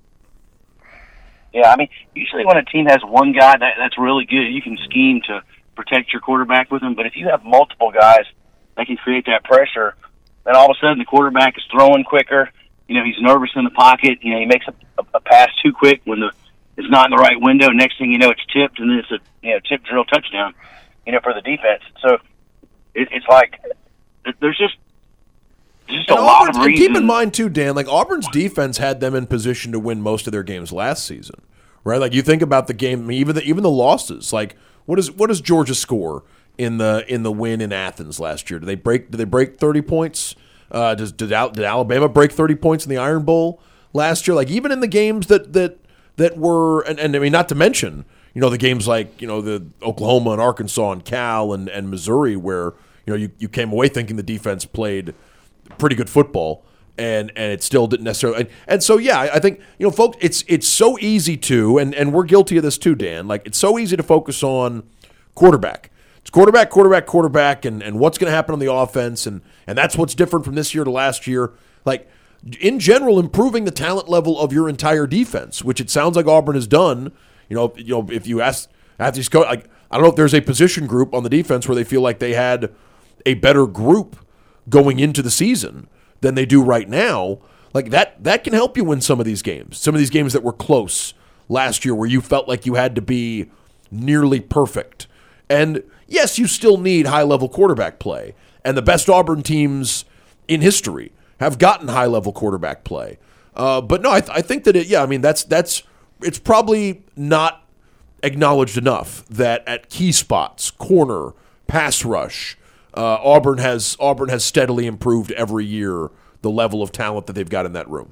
Yeah, I mean, usually when a team has one guy that, that's really good, you can scheme to protect your quarterback with him. But if you have multiple guys that can create that pressure, then all of a sudden the quarterback is throwing quicker. You know, he's nervous in the pocket. You know, he makes a, a, a pass too quick when the it's not in the right window. Next thing you know, it's tipped, and then it's a you know tip drill touchdown. You know, for the defense. So it, it's like there's just there's just and a lot Auburn's, of and reasons. keep in mind too, Dan. Like Auburn's defense had them in position to win most of their games last season, right? Like you think about the game, I mean, even the even the losses. Like what is what does Georgia score in the in the win in Athens last year? Did they break? Did they break thirty points? Uh, does did, Al, did Alabama break thirty points in the Iron Bowl last year? Like even in the games that that that were, and, and I mean, not to mention, you know, the games like you know the Oklahoma and Arkansas and Cal and, and Missouri, where you know you, you came away thinking the defense played pretty good football, and and it still didn't necessarily. And, and so yeah, I, I think you know, folks, it's it's so easy to, and and we're guilty of this too, Dan. Like it's so easy to focus on quarterback. It's quarterback, quarterback, quarterback, and, and what's going to happen on the offense, and, and that's what's different from this year to last year. Like, in general, improving the talent level of your entire defense, which it sounds like Auburn has done. You know, you know, if you ask, ask these coaches, like, I don't know if there's a position group on the defense where they feel like they had a better group going into the season than they do right now. Like that, that can help you win some of these games. Some of these games that were close last year where you felt like you had to be nearly perfect. And yes, you still need high-level quarterback play. And the best Auburn teams in history have gotten high-level quarterback play. Uh, but no, I, th- I think that it, yeah, I mean, that's, that's, it's probably not acknowledged enough that at key spots, corner, pass rush, uh, Auburn has Auburn has steadily improved every year the level of talent that they've got in that room.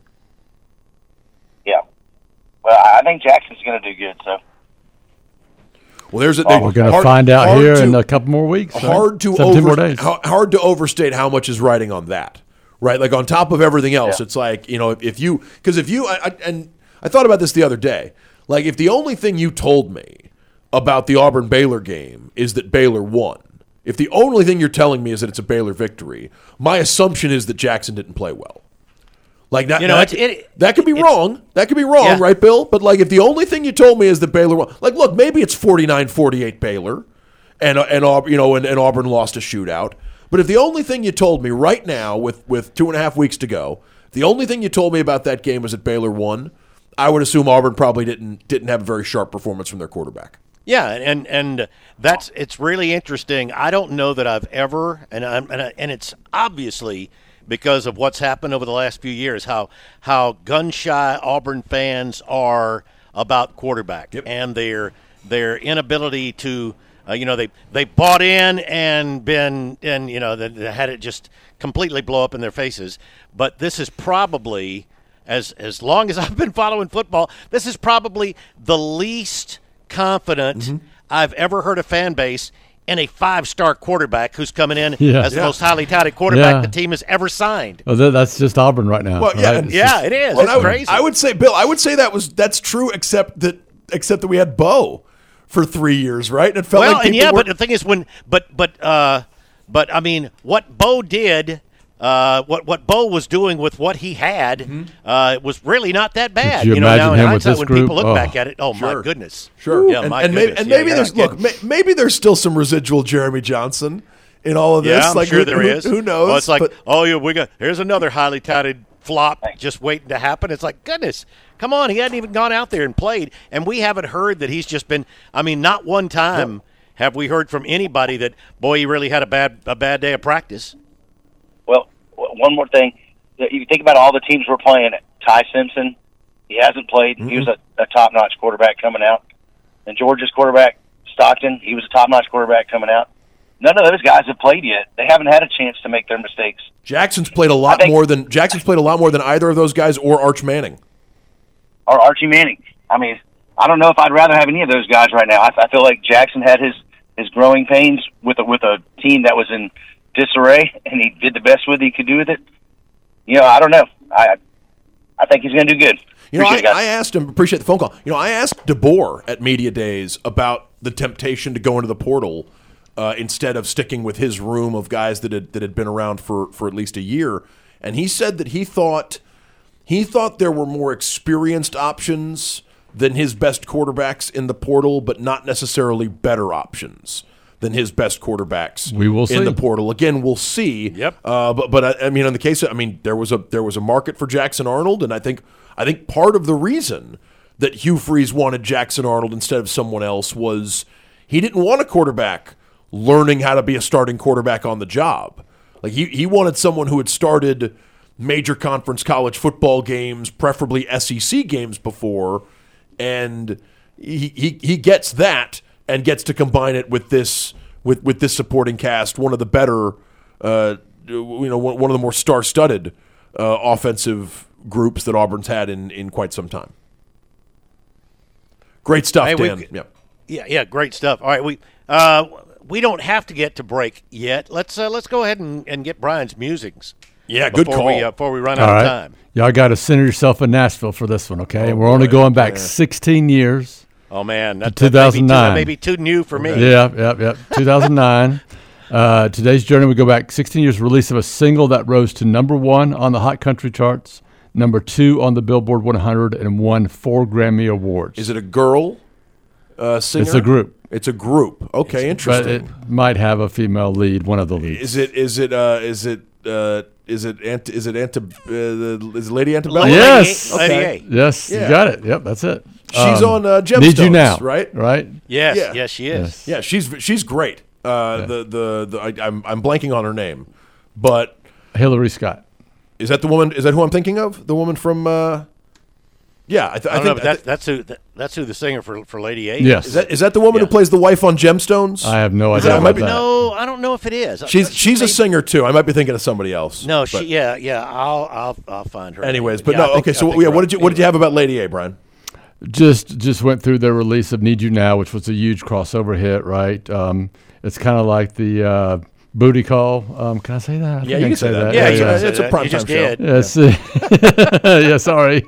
Yeah. Well, I think Jackson's going to do good, so. Well, there's a, oh, we're going to find out here to, in a couple more weeks. Hard right? to over, more days. Hard to overstate how much is riding on that, right? Like on top of everything else, yeah. It's like, you know, if, if you because if you I, I, and I thought about this the other day, like if the only thing you told me about the Auburn Baylor game is that Baylor won, if the only thing you're telling me is that it's a Baylor victory, my assumption is that Jackson didn't play well. Like that, you know, that, it, that could be wrong. That could be wrong, yeah. right, Bill? But like, if the only thing you told me is that Baylor won, like, look, maybe it's forty-nine forty-eight Baylor, and and you know, and, and Auburn lost a shootout. But if the only thing you told me right now, with with two and a half weeks to go, the only thing you told me about that game was that Baylor won, I would assume Auburn probably didn't didn't have a very sharp performance from their quarterback. Yeah, and and that's it's really interesting. I don't know that I've ever, and I'm, and, I, and it's obviously because of what's happened over the last few years, how how gun-shy Auburn fans are about quarterback yep. and their their inability to, uh, you know, they they bought in and been and you know they, they had it just completely blow up in their faces. But this is probably, as as long as I've been following football, this is probably the least confident mm-hmm. I've ever heard a fan base in a five-star quarterback who's coming in yeah. as the yeah. most highly touted quarterback yeah. the team has ever signed. Well, that's just Auburn right now. Well, yeah, right? yeah, just, it is. Well, it's I would, crazy. I would say, Bill, I would say that was that's true, except that except that we had Bo for three years, right? And it felt well, like and yeah, were, but the thing is, when but but uh, but I mean, what Bo did. Uh, what what Bo was doing with what he had mm-hmm. uh, was really not that bad. Could you, you know, imagine now in him hindsight, with this when group? people look oh. back at it, oh sure. my goodness, sure, yeah, and, my and goodness. maybe, and yeah, maybe yeah, there's yeah. look, may, maybe there's still some residual Jeremy Johnson in all of this. Yeah, I'm like, sure who, there who, is. Who knows? Well, it's like, but, oh yeah, we got here's another highly touted flop just waiting to happen. It's like, goodness, come on, he hadn't even gone out there and played, and we haven't heard that he's just been. I mean, not one time yep. have we heard from anybody that boy, he really had a bad a bad day of practice. Well, one more thing. If you think about all the teams we're playing, Ty Simpson, he hasn't played. Mm-hmm. He was a, a top-notch quarterback coming out. And Georgia's quarterback, Stockton, he was a top-notch quarterback coming out. None of those guys have played yet. They haven't had a chance to make their mistakes. Jackson's played a lot think, more than Jackson's played a lot more than either of those guys or Arch Manning. Or Archie Manning. I mean, I don't know if I'd rather have any of those guys right now. I, I feel like Jackson had his, his growing pains with a, with a team that was in disarray, and he did the best with it he could do with it. You know, I don't know. I I think he's going to do good. You know, I, it, I asked him, appreciate the phone call. You know, I asked DeBoer at Media Days about the temptation to go into the portal uh, instead of sticking with his room of guys that had that had been around for, for at least a year. And he said that he thought he thought there were more experienced options than his best quarterbacks in the portal, but not necessarily better options than his best quarterbacks we will see. in the portal. Again, we'll see. Yep. Uh, but but I, I mean, in the case of, I mean, there was a there was a market for Jackson Arnold, and I think I think part of the reason that Hugh Freeze wanted Jackson Arnold instead of someone else was he didn't want a quarterback learning how to be a starting quarterback on the job. Like he he wanted someone who had started major conference college football games, preferably S E C games before, and he he, he gets that. And gets to combine it with this with, with this supporting cast, one of the better, uh, you know, one, one of the more star-studded uh, offensive groups that Auburn's had in, in quite some time. Great stuff, hey, Dan. Yeah, yeah, yeah, great stuff. All right, we uh, we don't have to get to break yet. Let's uh, let's go ahead and, and get Brian's musings. Yeah, good before call. We, uh, before we run All out right. of time. Y'all got to center yourself in Nashville for this one, okay? Oh, We're only boy. going back Yeah. sixteen years. Oh man, that, two thousand nine. That may be too, that may be too new for me. Yeah, yeah, yeah. two thousand nine. uh, today's journey, we go back sixteen years. Release of a single that rose to number one on the Hot Country charts, number two on the Billboard one hundred, and won four Grammy Awards. Is it a girl uh, singer? It's a group. It's a group. Okay, interesting. But it might have a female lead, one of the leads. Is it? Is it? Uh, is it? Uh, is it? Ant, is it? Ant, uh, is it Lady Antebellum? Yes. Lady Okay. A. Yes, Yeah. you got it. Yep, that's it. She's Um, on uh, Gemstones, Need You Now, right? Right? Yes, Yeah. yes, she is. Yes. Yeah, she's she's great. Uh, Yeah. The the, the I, I'm I'm blanking on her name, but Hillary Scott. is that the woman? Is that who I'm thinking of? The woman from? Uh, yeah, I, th- I I don't know, think but that, that's who that, that's who the singer for for Lady A. Yes. is that is that the woman Yeah. who plays the wife on Gemstones? I have no Is idea that- about might be- that. No, I don't know if it is. She's she's a Maybe- singer too. I might be thinking of somebody else. No, but she. Yeah, yeah. I'll I'll I'll find her. Anyways, but Yeah, I no. think- okay, I so think yeah, what you're did you right. what did you have about Lady A, Brian? Just just went through their release of Need You Now, which was a huge crossover hit, right? Um, it's kind of like the uh, Booty Call. Um, can I say that? I think Yeah, I you can say that. Yeah, Yeah, you yeah, can it's say a that. primetime You just show. did. Yes. yeah, sorry.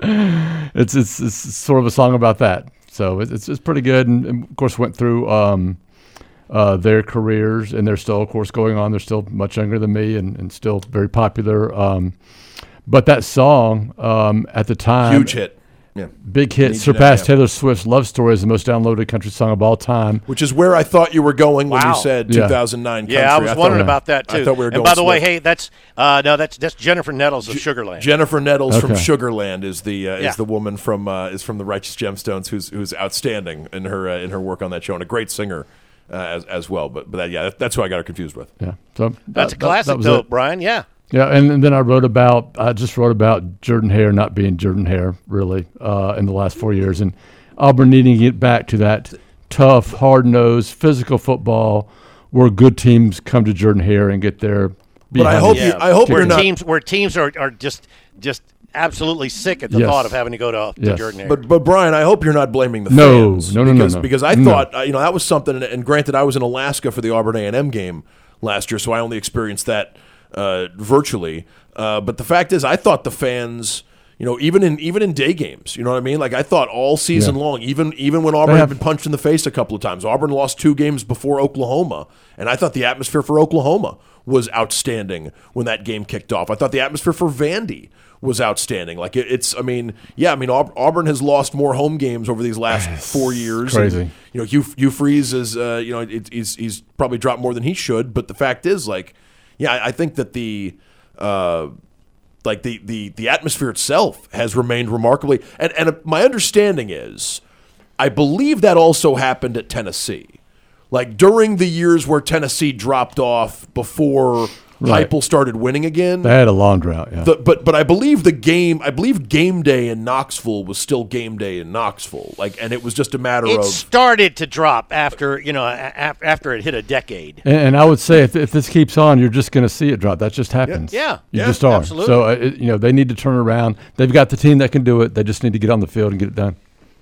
it's, it's it's sort of a song about that. So it's it's, it's pretty good, and, and of course went through um, uh, their careers, and they're still, of course, going on. They're still much younger than me, and, and still very popular. Um, but that song um, at the time, Huge hit. Yeah. big hit, Need You Now, surpassed yeah. Taylor Swift's "Love Story" as the most downloaded country song of all time. Which is where I thought you were going when Wow. you said Yeah. two thousand nine country. Yeah, I was thought- wondering about that too. I thought we were and going by the way, Swift. hey, that's uh, no, that's that's Jennifer Nettles of Sugarland. Jennifer Nettles from Okay. Sugarland is the uh, Yeah. is the woman from uh, is from the Righteous Gemstones who's who's outstanding in her uh, in her work on that show and a great singer uh, as as well. But but that, yeah, that, that's who I got her confused with. Yeah, so that's that- a that- classic, that was though, it. Brian. Yeah. Yeah, and, and then I wrote about, I just wrote about Jordan Hare not being Jordan Hare, really, uh, in the last four years. And Auburn needing to get back to that tough, hard-nosed, physical football where good teams come to Jordan Hare and get their But I behind hope it. you, I hope where you're not. teams where teams are, are just just absolutely sick at the Yes. thought of having to go to, to Yes. Jordan Hare. But but Brian, I hope you're not blaming the No, fans. no, no, no, because, no. Because I No. thought uh, you know that was something. And, and granted, I was in Alaska for the Auburn A and M game last year, so I only experienced that uh, virtually. Uh, but the fact is, I thought the fans, you know, even in even in day games, you know what I mean? Like I thought all season Yeah. long, even even when Auburn They had have- been punched in the face a couple of times, Auburn lost two games before Oklahoma, and I thought the atmosphere for Oklahoma was outstanding when that game kicked off. I thought the atmosphere for Vandy was outstanding. Like it, it's, I mean, yeah, I mean Aub- Auburn has lost more home games over these last four years. crazy. And, you know, Hugh, Hugh Freeze is, uh, you know, it, he's he's probably dropped more than he should. But the fact is, like, yeah, I, I think that the. Uh, like the, the, the atmosphere itself has remained remarkably, and and my understanding is, I believe that also happened at Tennessee, like during the years where Tennessee dropped off before Right. Heupel started winning again. They had a long drought, yeah. The, but but I believe the game, I believe game day in Knoxville was still game day in Knoxville, like, and it was just a matter it of started to drop after you know a- a- after it hit a decade. And, and I would say if, if this keeps on, you're just going to see it drop. That just happens. Yeah. You Yeah, just are. absolutely. So, uh, it, you know, they need to turn around. They've got the team that can do it. They just need to get on the field and get it done.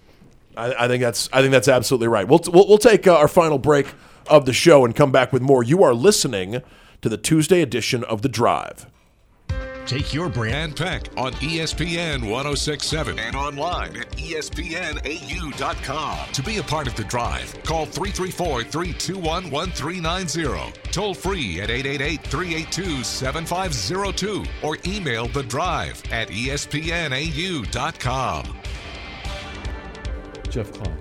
I, I think that's I think that's absolutely right. We'll we'll, we'll take uh, our final break of the show and come back with more. You are listening to the Tuesday edition of The Drive. Take your brand Peck on E S P N ten sixty-seven and online at E S P N A U dot com. To be a part of The Drive, call three three four, three two one, one three nine zero. Toll free at eight eight eight, three eight two, seven five zero two or email The Drive at E S P N A U dot com. Jeff Klein.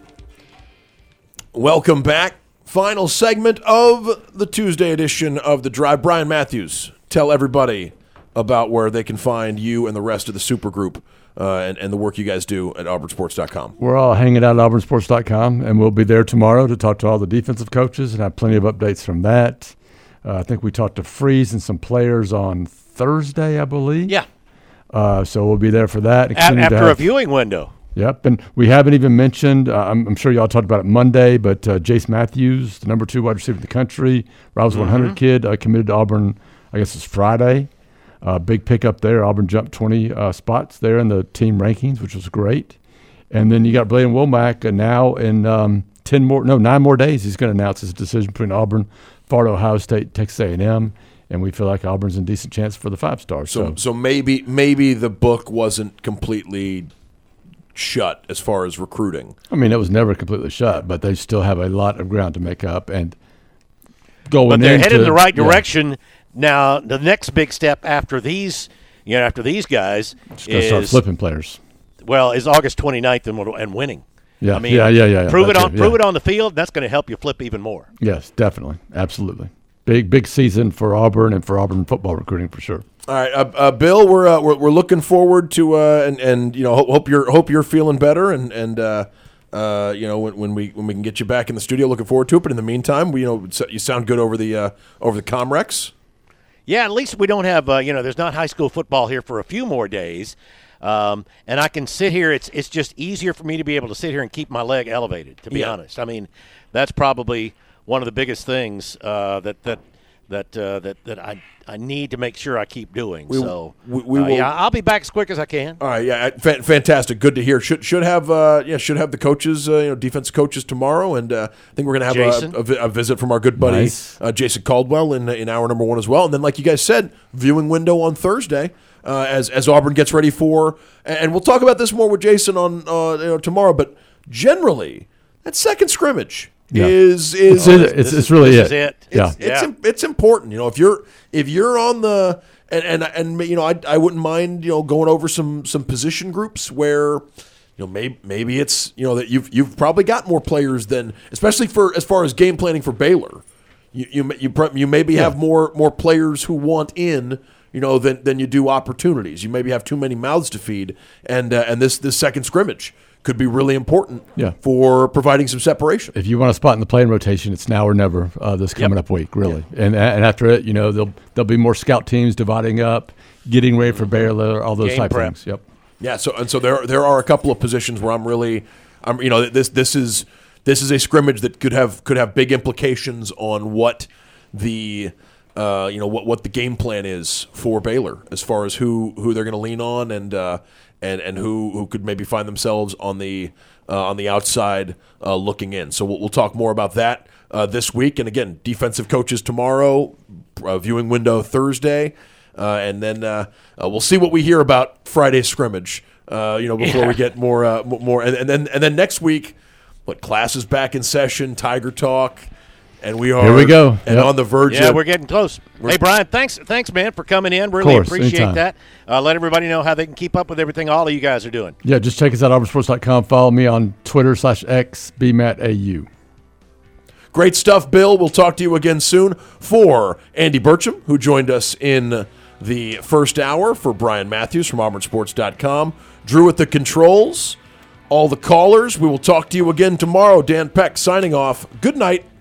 Welcome back. Final segment of the Tuesday edition of The Drive. Brian Matthews, tell everybody about where they can find you and the rest of the supergroup uh, and, and the work you guys do at auburn sports dot com. We're all hanging out at auburn sports dot com, and we'll be there tomorrow to talk to all the defensive coaches and have plenty of updates from that. Uh, I think we talked to Freeze and some players on Thursday, I believe. Yeah. Uh, so we'll be there for that. A- Continue to after a have- viewing window. Yep, and we haven't even mentioned, uh, I'm, I'm sure y'all talked about it Monday, but uh, Jace Matthews, the number two wide receiver in the country, Rob's one hundred kid, uh, committed to Auburn, I guess it's Friday. Uh, big pickup there. Auburn jumped twenty uh, spots there in the team rankings, which was great. And then you got Bladen Womack, and now in um, ten more, no, nine more days, he's going to announce his decision between Auburn, Florida, Ohio State, Texas A and M, and we feel like Auburn's in decent chance for the five stars. So, So, so maybe maybe the book wasn't completely shut as far as recruiting. I mean, it was never completely shut, but they still have a lot of ground to make up. And going But they're into, headed in the right yeah. direction. Now, the next big step after these, you know, after these guys Just gonna start is flipping players. well, is August twenty-ninth and, and winning. Yeah, I mean, yeah, yeah, yeah, yeah. Prove it That's on it, prove yeah. it on the field. That's going to help you flip even more. Yes, definitely, absolutely. Big, big season for Auburn and for Auburn football recruiting for sure. All right, uh, uh, Bill, we're, uh, we're we're looking forward to uh, and and you know hope, hope you're hope you're feeling better and and uh, uh, you know when, when we when we can get you back in the studio, looking forward to it. But in the meantime, we you know you sound good over the uh, over the Comrex. Yeah, at least we don't have uh, you know there's not high school football here for a few more days, um, and I can sit here. It's it's just easier for me to be able to sit here and keep my leg elevated. To be Yeah. honest, I mean that's probably one of the biggest things uh, that that that uh, that that I. I need to make sure I keep doing. We- so, we- we uh, will- yeah, I'll be back as quick as I can. All right, yeah, fa- fantastic, good to hear. Should should have uh, yeah should have the coaches, uh, you know, defense coaches tomorrow, and uh, I think we're gonna have Jason. a, a, vi- a visit from our good buddy Nice. uh, Jason Caldwell in in hour number one as well. And then, like you guys said, viewing window on Thursday uh, as as Auburn gets ready for, and we'll talk about this more with Jason on uh, you know tomorrow. But generally, that second scrimmage. Yeah. Is is It's, it. this it's, is- it's really this it. is it. Yeah. it's Yeah. im- it's important. You know, if you're if you're on the and and and you know, I I wouldn't mind you know going over some some position groups where you know maybe maybe it's you know that you've you've probably got more players than, especially for as far as game planning for Baylor. You you you, pr- you maybe have more more players who want in. You know, than than you do opportunities. You maybe have too many mouths to feed, and uh, and this this second scrimmage could be really important Yeah. for providing some separation. If you want a spot in the playing rotation, it's now or never uh, this coming up week, really. And and after it, you know, there'll there'll be more scout teams dividing up, getting ready for Baylor, all those Game type prep. things. Yep. Yeah, so and so there there are a couple of positions where I'm really, I'm you know this this is this is a scrimmage that could have could have big implications on what the uh, you know what what the game plan is for Baylor as far as who who they're going to lean on and uh, and and who who could maybe find themselves on the uh, on the outside uh, looking in. So we'll, we'll talk more about that uh, this week. And again, defensive coaches tomorrow, uh, viewing window Thursday. Uh, and then uh, uh, we'll see what we hear about Friday's scrimmage. Uh, you know, before Yeah. we get more, uh, m- more, and, and then and then next week, what class is back in session? Tiger Talk, and we are Here we go. and Yep. on the verge. Yeah, of, we're getting close. Hey, Brian, thanks, thanks, man, for coming in. Really course, appreciate anytime. that. Uh, let everybody know how they can keep up with everything all of you guys are doing. Yeah, just check us out, auburn sports dot com. Follow me on Twitter slash X, B Matt A U. Great stuff, Bill. We'll talk to you again soon. For Andy Burcham, who joined us in the first hour, for Brian Matthews from auburn sports dot com, Drew at the controls, all the callers. We will talk to you again tomorrow. Dan Peck signing off. Good night.